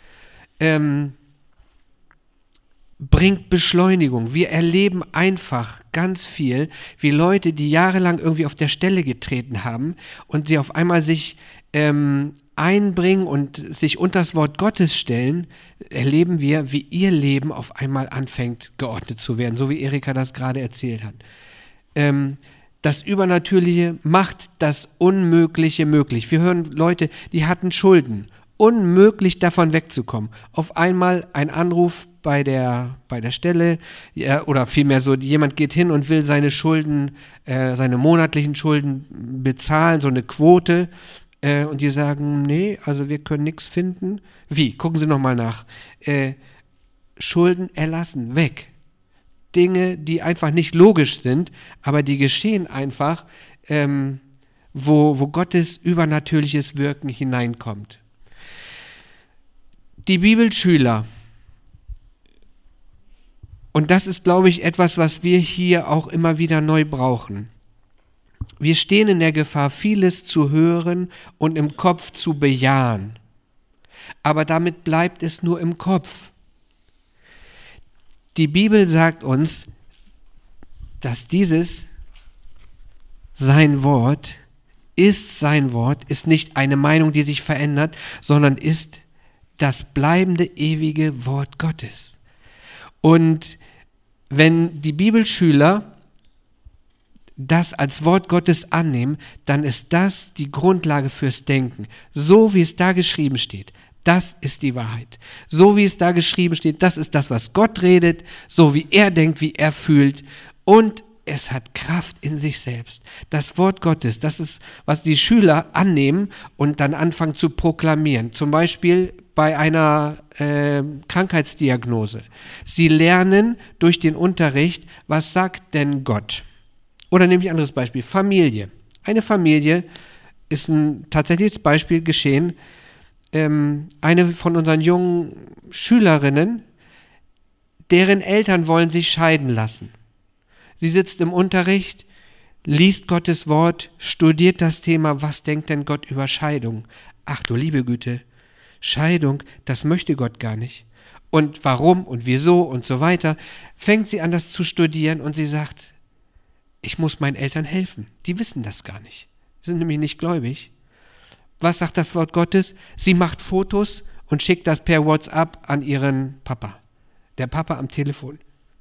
Bringt Beschleunigung. Wir erleben einfach ganz viel, wie Leute, die jahrelang irgendwie auf der Stelle getreten haben und sie auf einmal sich einbringen und sich unter das Wort Gottes stellen, erleben wir, wie ihr Leben auf einmal anfängt geordnet zu werden, so wie Erika das gerade erzählt hat. Das Übernatürliche macht das Unmögliche möglich. Wir hören Leute, die hatten Schulden, unmöglich davon wegzukommen. Auf einmal ein Anruf bei der Stelle, ja, oder vielmehr so, jemand geht hin und will seine Schulden, seine monatlichen Schulden bezahlen, so eine Quote, und die sagen, nee, also wir können nichts finden. Wie? Gucken Sie nochmal nach. Schulden erlassen, weg. Dinge, die einfach nicht logisch sind, aber die geschehen einfach, wo Gottes übernatürliches Wirken hineinkommt. Die Bibelschüler, und das ist, glaube ich, etwas, was wir hier auch immer wieder neu brauchen. Wir stehen in der Gefahr, vieles zu hören und im Kopf zu bejahen. Aber damit bleibt es nur im Kopf. Die Bibel sagt uns, dass dieses sein Wort, ist nicht eine Meinung, die sich verändert, sondern ist das bleibende, ewige Wort Gottes. Und wenn die Bibelschüler das als Wort Gottes annehmen, dann ist das die Grundlage fürs Denken. So wie es da geschrieben steht, das ist die Wahrheit. So wie es da geschrieben steht, das ist das, was Gott redet, so wie er denkt, wie er fühlt. Und es hat Kraft in sich selbst. Das Wort Gottes, das ist, was die Schüler annehmen und dann anfangen zu proklamieren. Zum Beispiel bei einer Krankheitsdiagnose. Sie lernen durch den Unterricht, was sagt denn Gott? Oder nehme ich ein anderes Beispiel, Familie. Eine Familie ist ein tatsächliches Beispiel geschehen. Eine von unseren jungen Schülerinnen, deren Eltern wollen sich scheiden lassen. Sie sitzt im Unterricht, liest Gottes Wort, studiert das Thema, was denkt denn Gott über Scheidung? Ach du liebe Güte, Scheidung, das möchte Gott gar nicht. Und warum und wieso und so weiter, fängt sie an, das zu studieren und sie sagt, ich muss meinen Eltern helfen. Die wissen das gar nicht. Sie sind nämlich nicht gläubig. Was sagt das Wort Gottes? Sie macht Fotos und schickt das per WhatsApp an ihren Papa. Der Papa am Telefon.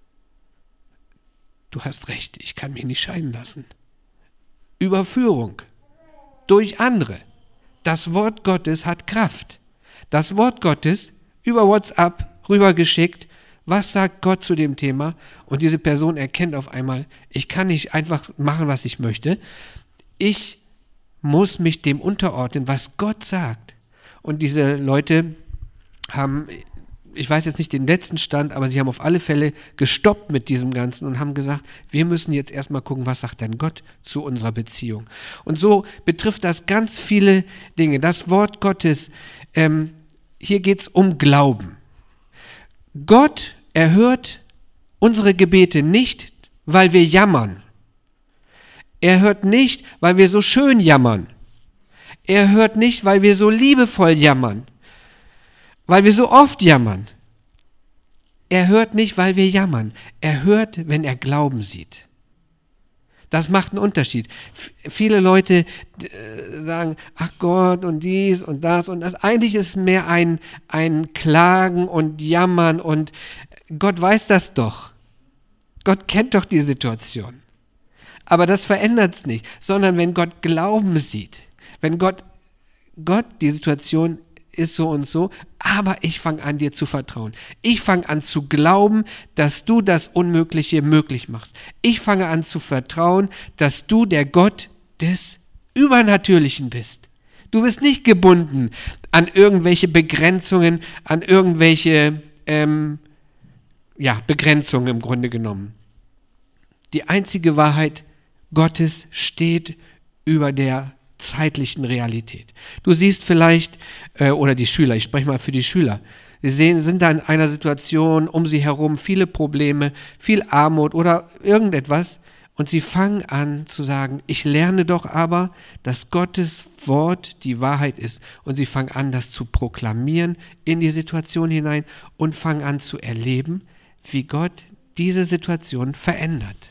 Du hast recht, ich kann mich nicht scheiden lassen. Überführung durch andere. Das Wort Gottes hat Kraft. Das Wort Gottes über WhatsApp rübergeschickt. Was sagt Gott zu dem Thema? Und diese Person erkennt auf einmal, ich kann nicht einfach machen, was ich möchte. Ich muss mich dem unterordnen, was Gott sagt. Und diese Leute haben, ich weiß jetzt nicht den letzten Stand, aber sie haben auf alle Fälle gestoppt mit diesem Ganzen und haben gesagt, wir müssen jetzt erstmal gucken, was sagt denn Gott zu unserer Beziehung. Und so betrifft das ganz viele Dinge. Das Wort Gottes, hier geht es um Glauben. Gott erhört unsere Gebete nicht, weil wir jammern. Er hört nicht, weil wir so schön jammern. Er hört nicht, weil wir so liebevoll jammern. Weil wir so oft jammern. Er hört nicht, weil wir jammern. Er hört, wenn er Glauben sieht. Das macht einen Unterschied. Viele Leute sagen, ach Gott und dies und das und das. Eigentlich ist es mehr ein Klagen und Jammern und Gott weiß das doch. Gott kennt doch die Situation. Aber das verändert es nicht, sondern wenn Gott Glauben sieht, wenn Gott die Situation ist so und so, aber ich fange an, dir zu vertrauen. Ich fange an zu glauben, dass du das Unmögliche möglich machst. Ich fange an zu vertrauen, dass du der Gott des Übernatürlichen bist. Du bist nicht gebunden an irgendwelche Begrenzungen, an irgendwelche Begrenzungen im Grunde genommen. Die einzige Wahrheit Gottes steht über der zeitlichen Realität. Du siehst vielleicht, oder die Schüler, ich spreche mal für die Schüler, sie sind da in einer Situation um sie herum, viele Probleme, viel Armut oder irgendetwas und sie fangen an zu sagen, ich lerne doch aber, dass Gottes Wort die Wahrheit ist und sie fangen an, das zu proklamieren in die Situation hinein und fangen an zu erleben, wie Gott diese Situation verändert.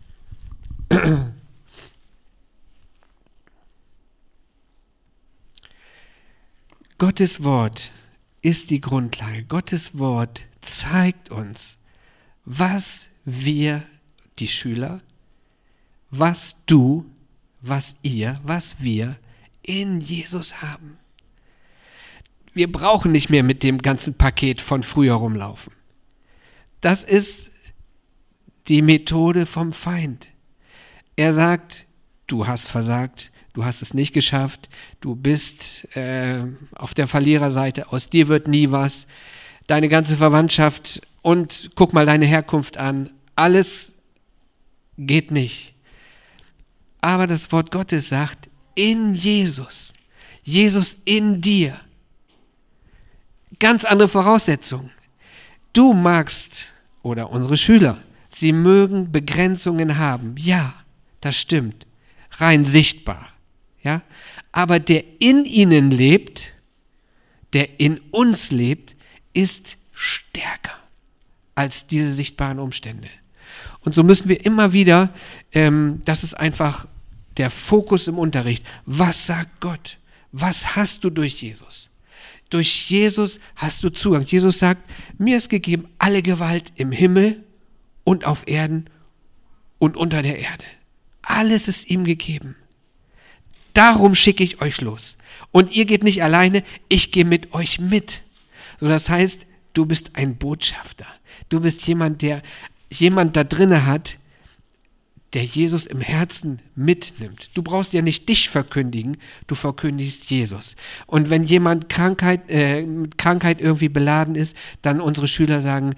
Gottes Wort ist die Grundlage. Gottes Wort zeigt uns, was wir, die Schüler, was du, was ihr, was wir in Jesus haben. Wir brauchen nicht mehr mit dem ganzen Paket von früher rumlaufen. Das ist die Methode vom Feind. Er sagt, du hast versagt, du hast es nicht geschafft, du bist auf der Verliererseite, aus dir wird nie was, deine ganze Verwandtschaft und guck mal deine Herkunft an, alles geht nicht. Aber das Wort Gottes sagt, in Jesus, Jesus in dir, ganz andere Voraussetzungen. Du magst, oder unsere Schüler, sie mögen Begrenzungen haben, ja, das stimmt, rein sichtbar. Ja? Aber der in ihnen lebt, der in uns lebt, ist stärker als diese sichtbaren Umstände. Und so müssen wir immer wieder, das ist einfach der Fokus im Unterricht. Was sagt Gott? Was hast du durch Jesus? Durch Jesus hast du Zugang. Jesus sagt, mir ist gegeben alle Gewalt im Himmel und auf Erden und unter der Erde. Alles ist ihm gegeben. Darum schicke ich euch los. Und ihr geht nicht alleine, ich gehe mit euch mit. So, das heißt, du bist ein Botschafter. Du bist jemand, der jemand da drinne hat, der Jesus im Herzen mitnimmt. Du brauchst ja nicht dich verkündigen, du verkündigst Jesus. Und wenn jemand mit Krankheit irgendwie beladen ist, dann unsere Schüler sagen,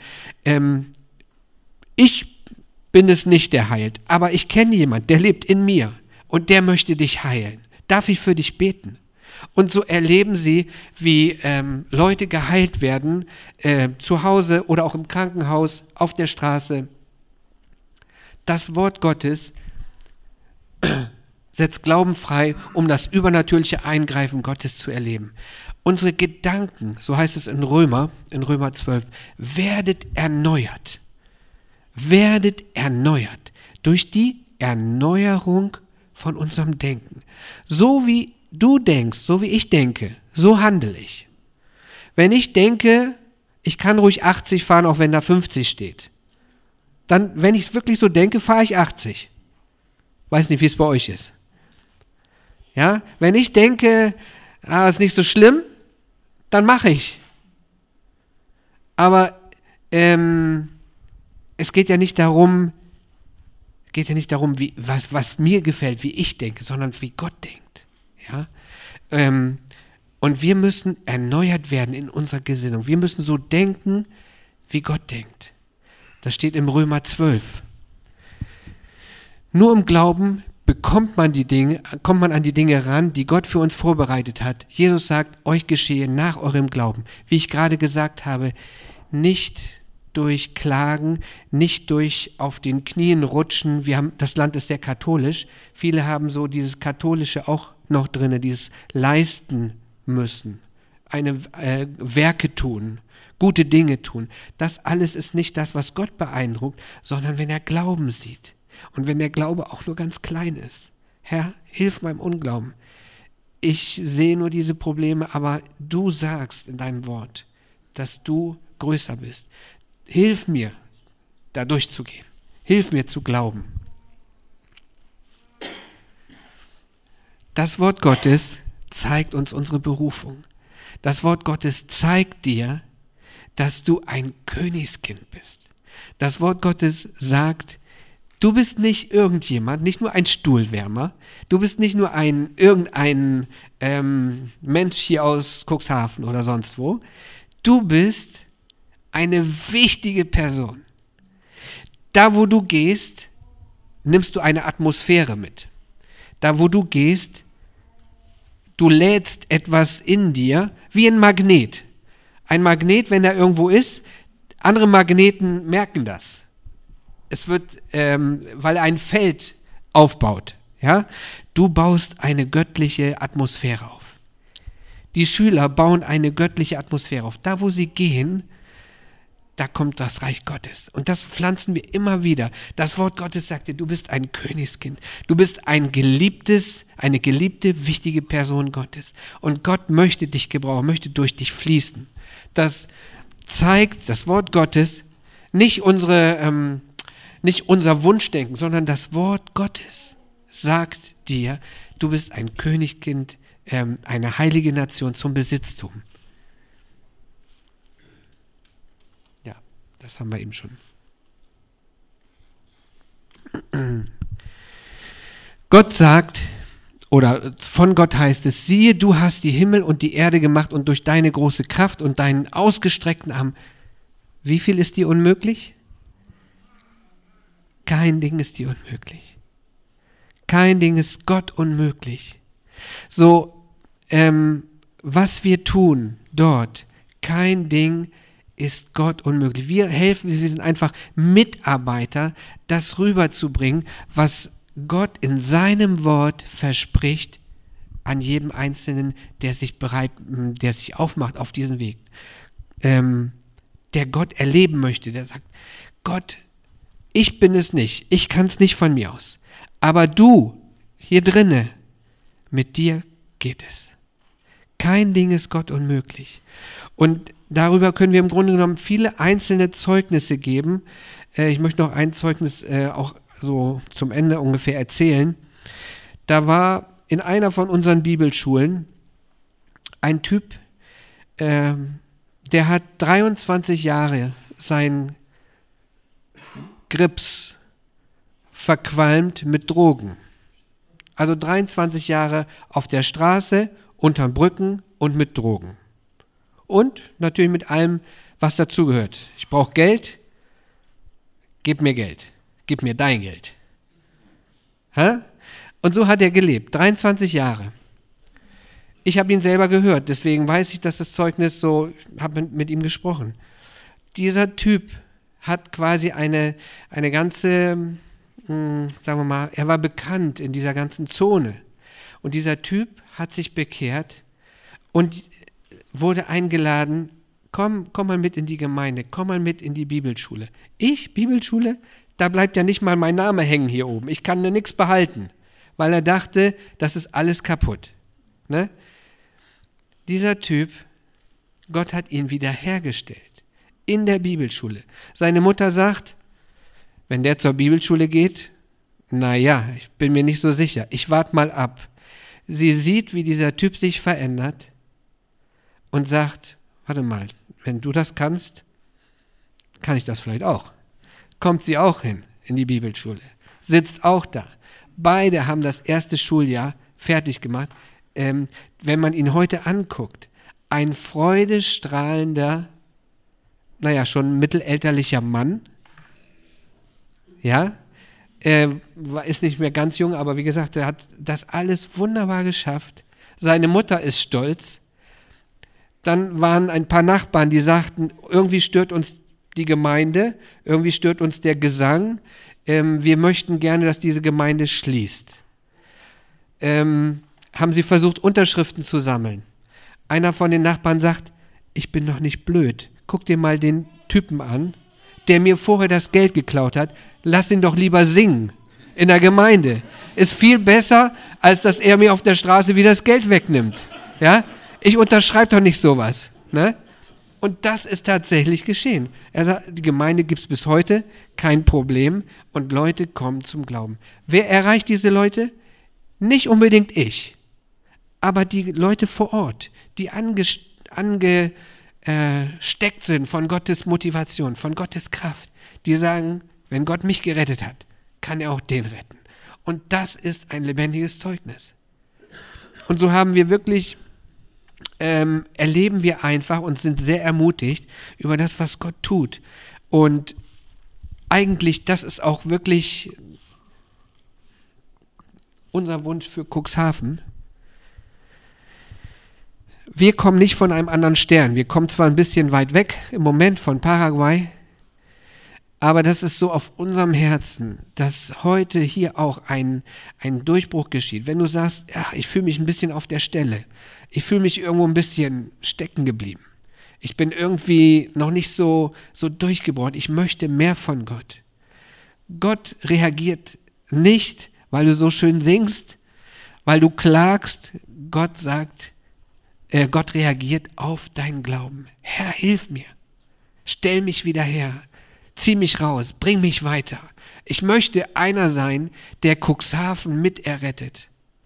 ich bin es nicht, der heilt, aber ich kenne jemanden, der lebt in mir und der möchte dich heilen. Darf ich für dich beten? Und so erleben sie, wie Leute geheilt werden, zu Hause oder auch im Krankenhaus, auf der Straße. Das Wort Gottes setzt Glauben frei, um das übernatürliche Eingreifen Gottes zu erleben. Unsere Gedanken, so heißt es in Römer 12, werdet erneuert durch die Erneuerung von unserem Denken. So wie du denkst, so wie ich denke, so handle ich. Wenn ich denke, ich kann ruhig 80 fahren, auch wenn da 50 steht, dann, wenn ich es wirklich so denke, fahre ich 80. Weiß nicht, wie es bei euch ist. Ja, wenn ich denke, ist nicht so schlimm, dann mache ich. Aber es geht ja nicht darum, was mir gefällt, wie ich denke, sondern wie Gott denkt. Ja? Und wir müssen erneuert werden in unserer Gesinnung. Wir müssen so denken, wie Gott denkt. Das steht im Römer 12. Nur im Glauben kommt man an die Dinge ran, die Gott für uns vorbereitet hat. Jesus sagt, euch geschehe nach eurem Glauben. Wie ich gerade gesagt habe, nicht durch Klagen, nicht durch auf den Knien rutschen. Das Land ist sehr katholisch. Viele haben so dieses Katholische auch noch drin, dieses Leisten müssen, Werke tun, gute Dinge tun. Das alles ist nicht das, was Gott beeindruckt, sondern wenn er Glauben sieht. Und wenn der Glaube auch nur ganz klein ist. Herr, hilf meinem Unglauben. Ich sehe nur diese Probleme, aber du sagst in deinem Wort, dass du größer bist. Hilf mir, da durchzugehen. Hilf mir zu glauben. Das Wort Gottes zeigt uns unsere Berufung. Das Wort Gottes zeigt dir, dass du ein Königskind bist. Das Wort Gottes sagt, du bist nicht irgendjemand, nicht nur ein Stuhlwärmer, du bist nicht nur irgendein Mensch hier aus Cuxhaven oder sonst wo, du bist eine wichtige Person. Da, wo du gehst, nimmst du eine Atmosphäre mit. Da, wo du gehst, du lädst etwas in dir wie ein Magnet. Ein Magnet, wenn er irgendwo ist, andere Magneten merken das. Es wird, weil er ein Feld aufbaut. Ja? Du baust eine göttliche Atmosphäre auf. Die Schüler bauen eine göttliche Atmosphäre auf. Da, wo sie gehen, da kommt das Reich Gottes. Und das pflanzen wir immer wieder. Das Wort Gottes sagt dir, du bist ein Königskind. Du bist eine geliebte, wichtige Person Gottes. Und Gott möchte dich gebrauchen, möchte durch dich fließen. Das zeigt das Wort Gottes, nicht unser Wunschdenken, sondern das Wort Gottes sagt dir, du bist ein Königskind, eine heilige Nation zum Besitztum. Ja, das haben wir eben schon. Gott sagt, oder von Gott heißt es, siehe, du hast die Himmel und die Erde gemacht und durch deine große Kraft und deinen ausgestreckten Arm. Wie viel ist dir unmöglich? Kein Ding ist dir unmöglich. Kein Ding ist Gott unmöglich. So, was wir tun dort, kein Ding ist Gott unmöglich. Wir helfen, wir sind einfach Mitarbeiter, das rüberzubringen, was Gott in seinem Wort verspricht an jedem Einzelnen, der sich aufmacht auf diesen Weg. Der Gott erleben möchte, der sagt, Gott, ich bin es nicht, ich kann es nicht von mir aus, aber du, hier drinne, mit dir geht es. Kein Ding ist Gott unmöglich. Und darüber können wir im Grunde genommen viele einzelne Zeugnisse geben. Ich möchte noch ein Zeugnis auch so zum Ende ungefähr erzählen. Da war in einer von unseren Bibelschulen ein Typ, der hat 23 Jahre sein Grips verqualmt mit Drogen. Also 23 Jahre auf der Straße, unterm Brücken und mit Drogen. Und natürlich mit allem, was dazugehört. Ich brauche Geld, gib mir Geld, gib mir dein Geld. Und so hat er gelebt, 23 Jahre. Ich habe ihn selber gehört, deswegen weiß ich, dass das Zeugnis so, ich habe mit ihm gesprochen. Dieser Typ hat quasi eine ganze, sagen wir mal, er war bekannt in dieser ganzen Zone. Und dieser Typ hat sich bekehrt und wurde eingeladen, komm mal mit in die Gemeinde, komm mal mit in die Bibelschule. Bibelschule? Da bleibt ja nicht mal mein Name hängen hier oben. Ich kann da nichts behalten, weil er dachte, das ist alles kaputt. Ne? Dieser Typ, Gott hat ihn wiederhergestellt in der Bibelschule. Seine Mutter sagt, wenn der zur Bibelschule geht, naja, ich bin mir nicht so sicher, ich warte mal ab. Sie sieht, wie dieser Typ sich verändert und sagt, warte mal, wenn du das kannst, kann ich das vielleicht auch. Kommt sie auch hin in die Bibelschule, sitzt auch da. Beide haben das erste Schuljahr fertig gemacht. Wenn man ihn heute anguckt, ein freudestrahlender, schon mittelalterlicher Mann, ja, ist nicht mehr ganz jung, aber wie gesagt, er hat das alles wunderbar geschafft. Seine Mutter ist stolz. Dann waren ein paar Nachbarn, die sagten, irgendwie stört uns die Gemeinde, irgendwie stört uns der Gesang. Wir möchten gerne, dass diese Gemeinde schließt. Haben sie versucht, Unterschriften zu sammeln. Einer von den Nachbarn sagt, ich bin doch nicht blöd. Guck dir mal den Typen an, der mir vorher das Geld geklaut hat. Lass ihn doch lieber singen in der Gemeinde. Ist viel besser, als dass er mir auf der Straße wieder das Geld wegnimmt. Ja? Ich unterschreibe doch nicht sowas. Ne? Und das ist tatsächlich geschehen. Er sagt, die Gemeinde gibt es bis heute, kein Problem. Und Leute kommen zum Glauben. Wer erreicht diese Leute? Nicht unbedingt ich, aber die Leute vor Ort, die angesteckt sind von Gottes Motivation, von Gottes Kraft, die sagen, wenn Gott mich gerettet hat, kann er auch den retten. Und das ist ein lebendiges Zeugnis. Und so haben wir wirklich, erleben wir einfach und sind sehr ermutigt über das, was Gott tut. Und eigentlich, das ist auch wirklich unser Wunsch für Cuxhaven. Wir kommen nicht von einem anderen Stern. Wir kommen zwar ein bisschen weit weg im Moment von Paraguay, aber das ist so auf unserem Herzen, dass heute hier auch ein Durchbruch geschieht. Wenn du sagst, ach, ich fühle mich ein bisschen auf der Stelle, ich fühle mich irgendwo ein bisschen stecken geblieben, ich bin irgendwie noch nicht so durchgebrochen, ich möchte mehr von Gott. Gott reagiert nicht, weil du so schön singst, weil du klagst. Gott sagt, Gott reagiert auf deinen Glauben. Herr, hilf mir. Stell mich wieder her. Zieh mich raus. Bring mich weiter. Ich möchte einer sein, der Cuxhaven mit errettet.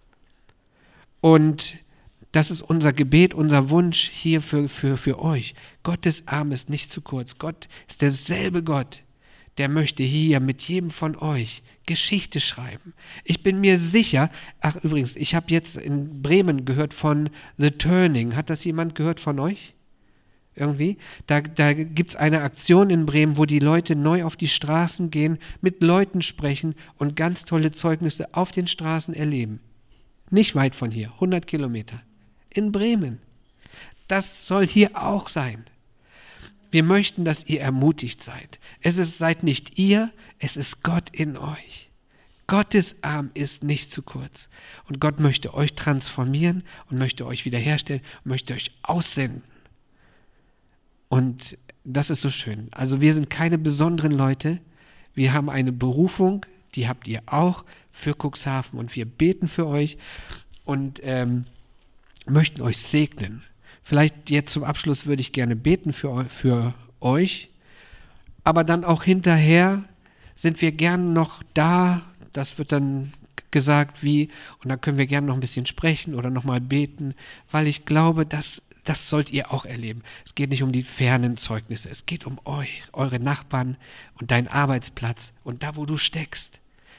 Und das ist unser Gebet, unser Wunsch hier für euch. Gottes Arm ist nicht zu kurz. Gott ist derselbe Gott, der möchte hier mit jedem von euch Geschichte schreiben. Ich bin mir sicher, ach übrigens, ich habe jetzt in Bremen gehört von The Turning. Hat das jemand gehört von euch? Irgendwie? Da gibt es eine Aktion in Bremen, wo die Leute neu auf die Straßen gehen, mit Leuten sprechen und ganz tolle Zeugnisse auf den Straßen erleben. Nicht weit von hier, 100 Kilometer. In Bremen. Das soll hier auch sein. Wir möchten, dass ihr ermutigt seid. Seid nicht ihr, es ist Gott in euch. Gottes Arm ist nicht zu kurz. Und Gott möchte euch transformieren und möchte euch wiederherstellen und möchte euch aussenden. Und das ist so schön. Also wir sind keine besonderen Leute. Wir haben eine Berufung, die habt ihr auch für Cuxhaven. Und wir beten für euch und möchten euch segnen. Vielleicht jetzt zum Abschluss würde ich gerne beten für euch, aber dann auch hinterher sind wir gern noch da, das wird dann gesagt wie, und dann können wir gerne noch ein bisschen sprechen oder nochmal beten, weil ich glaube, das sollt ihr auch erleben. Es geht nicht um die fernen Zeugnisse, es geht um euch, eure Nachbarn und deinen Arbeitsplatz und da, wo du steckst.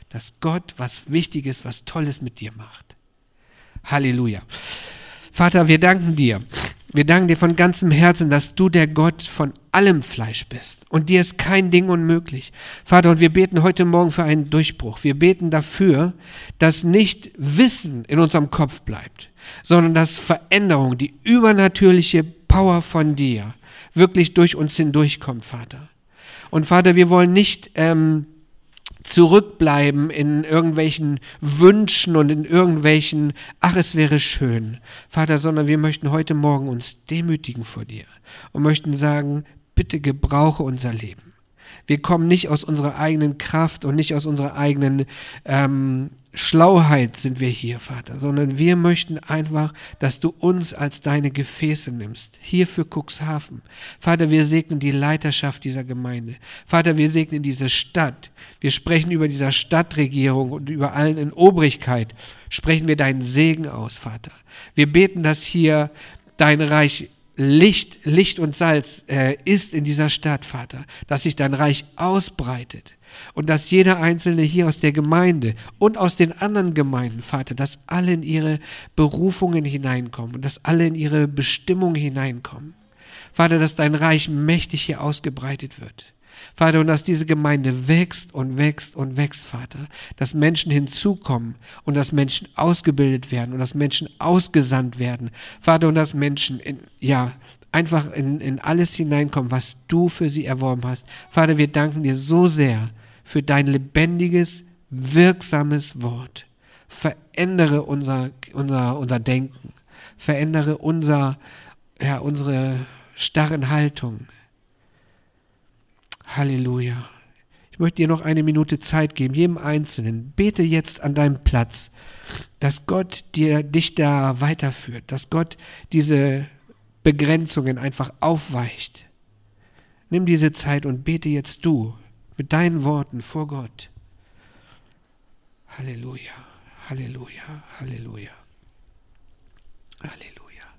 dass Gott was Wichtiges, was Tolles mit dir macht. Halleluja. Vater, wir danken dir. Wir danken dir von ganzem Herzen, dass du der Gott von allem Fleisch bist. Und dir ist kein Ding unmöglich. Vater, und wir beten heute Morgen für einen Durchbruch. Wir beten dafür, dass nicht Wissen in unserem Kopf bleibt, sondern dass Veränderung, die übernatürliche Power von dir, wirklich durch uns hindurchkommt, Vater. Und Vater, wir wollen nicht zurückbleiben in irgendwelchen Wünschen und in irgendwelchen, ach, es wäre schön, Vater, sondern wir möchten heute Morgen uns demütigen vor dir und möchten sagen, bitte gebrauche unser Leben. Wir kommen nicht aus unserer eigenen Kraft und nicht aus unserer eigenen Schlauheit sind wir hier, Vater, sondern wir möchten einfach, dass du uns als deine Gefäße nimmst, hier für Cuxhaven. Vater, wir segnen die Leiterschaft dieser Gemeinde. Vater, wir segnen diese Stadt. Wir sprechen über dieser Stadtregierung und über allen in Obrigkeit, sprechen wir deinen Segen aus, Vater. Wir beten, dass hier dein Reich Licht und Salz ist in dieser Stadt, Vater, dass sich dein Reich ausbreitet und dass jeder Einzelne hier aus der Gemeinde und aus den anderen Gemeinden, Vater, dass alle in ihre Berufungen hineinkommen und dass alle in ihre Bestimmung hineinkommen. Vater, dass dein Reich mächtig hier ausgebreitet wird. Vater, und dass diese Gemeinde wächst und wächst und wächst, Vater, dass Menschen hinzukommen und dass Menschen ausgebildet werden und dass Menschen ausgesandt werden, Vater, und dass Menschen einfach in alles hineinkommen, was du für sie erworben hast. Vater, wir danken dir so sehr für dein lebendiges, wirksames Wort. Verändere unser Denken, verändere unsere starren Haltungen. Halleluja. Ich möchte dir noch eine Minute Zeit geben, jedem Einzelnen. Bete jetzt an deinem Platz, dass Gott dich da weiterführt, dass Gott diese Begrenzungen einfach aufweicht. Nimm diese Zeit und bete jetzt du mit deinen Worten vor Gott. Halleluja, Halleluja, Halleluja, Halleluja.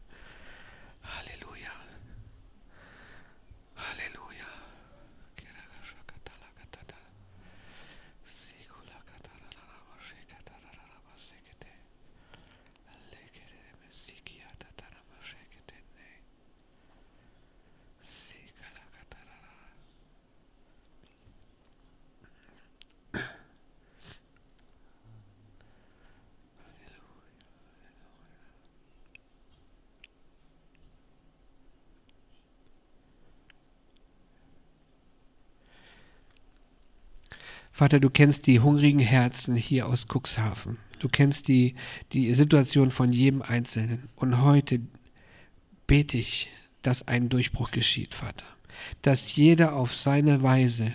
Vater, du kennst die hungrigen Herzen hier aus Cuxhaven. Du kennst die Situation von jedem Einzelnen. Und heute bete ich, dass ein Durchbruch geschieht, Vater. Dass jeder auf seine Weise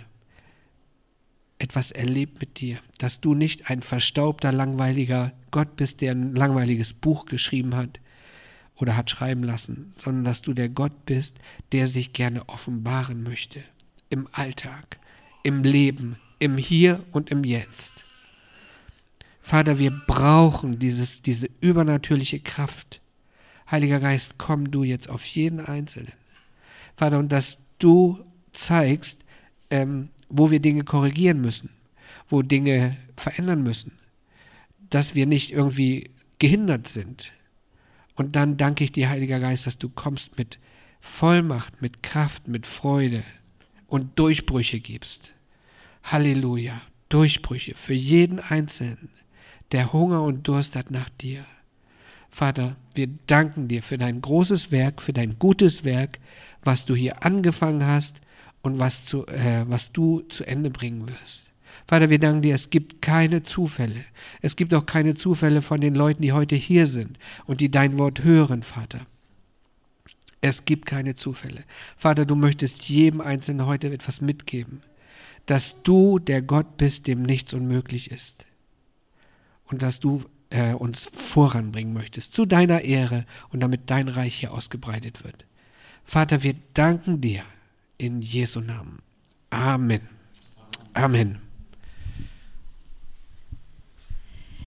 etwas erlebt mit dir. Dass du nicht ein verstaubter, langweiliger Gott bist, der ein langweiliges Buch geschrieben hat oder hat schreiben lassen, sondern dass du der Gott bist, der sich gerne offenbaren möchte. Im Alltag, im Leben, im Hier und im Jetzt. Vater, wir brauchen diese übernatürliche Kraft. Heiliger Geist, komm du jetzt auf jeden Einzelnen. Vater, und dass du zeigst, wo wir Dinge korrigieren müssen, wo Dinge verändern müssen, dass wir nicht irgendwie gehindert sind. Und dann danke ich dir, Heiliger Geist, dass du kommst mit Vollmacht, mit Kraft, mit Freude und Durchbrüche gibst. Halleluja, Durchbrüche für jeden Einzelnen, der Hunger und Durst hat nach dir. Vater, wir danken dir für dein großes Werk, für dein gutes Werk, was du hier angefangen hast und was du zu Ende bringen wirst. Vater, wir danken dir, es gibt keine Zufälle. Es gibt auch keine Zufälle von den Leuten, die heute hier sind und die dein Wort hören, Vater. Es gibt keine Zufälle. Vater, du möchtest jedem Einzelnen heute etwas mitgeben, dass du der Gott bist, dem nichts unmöglich ist. Und dass du uns voranbringen möchtest, zu deiner Ehre und damit dein Reich hier ausgebreitet wird. Vater, wir danken dir in Jesu Namen. Amen. Amen.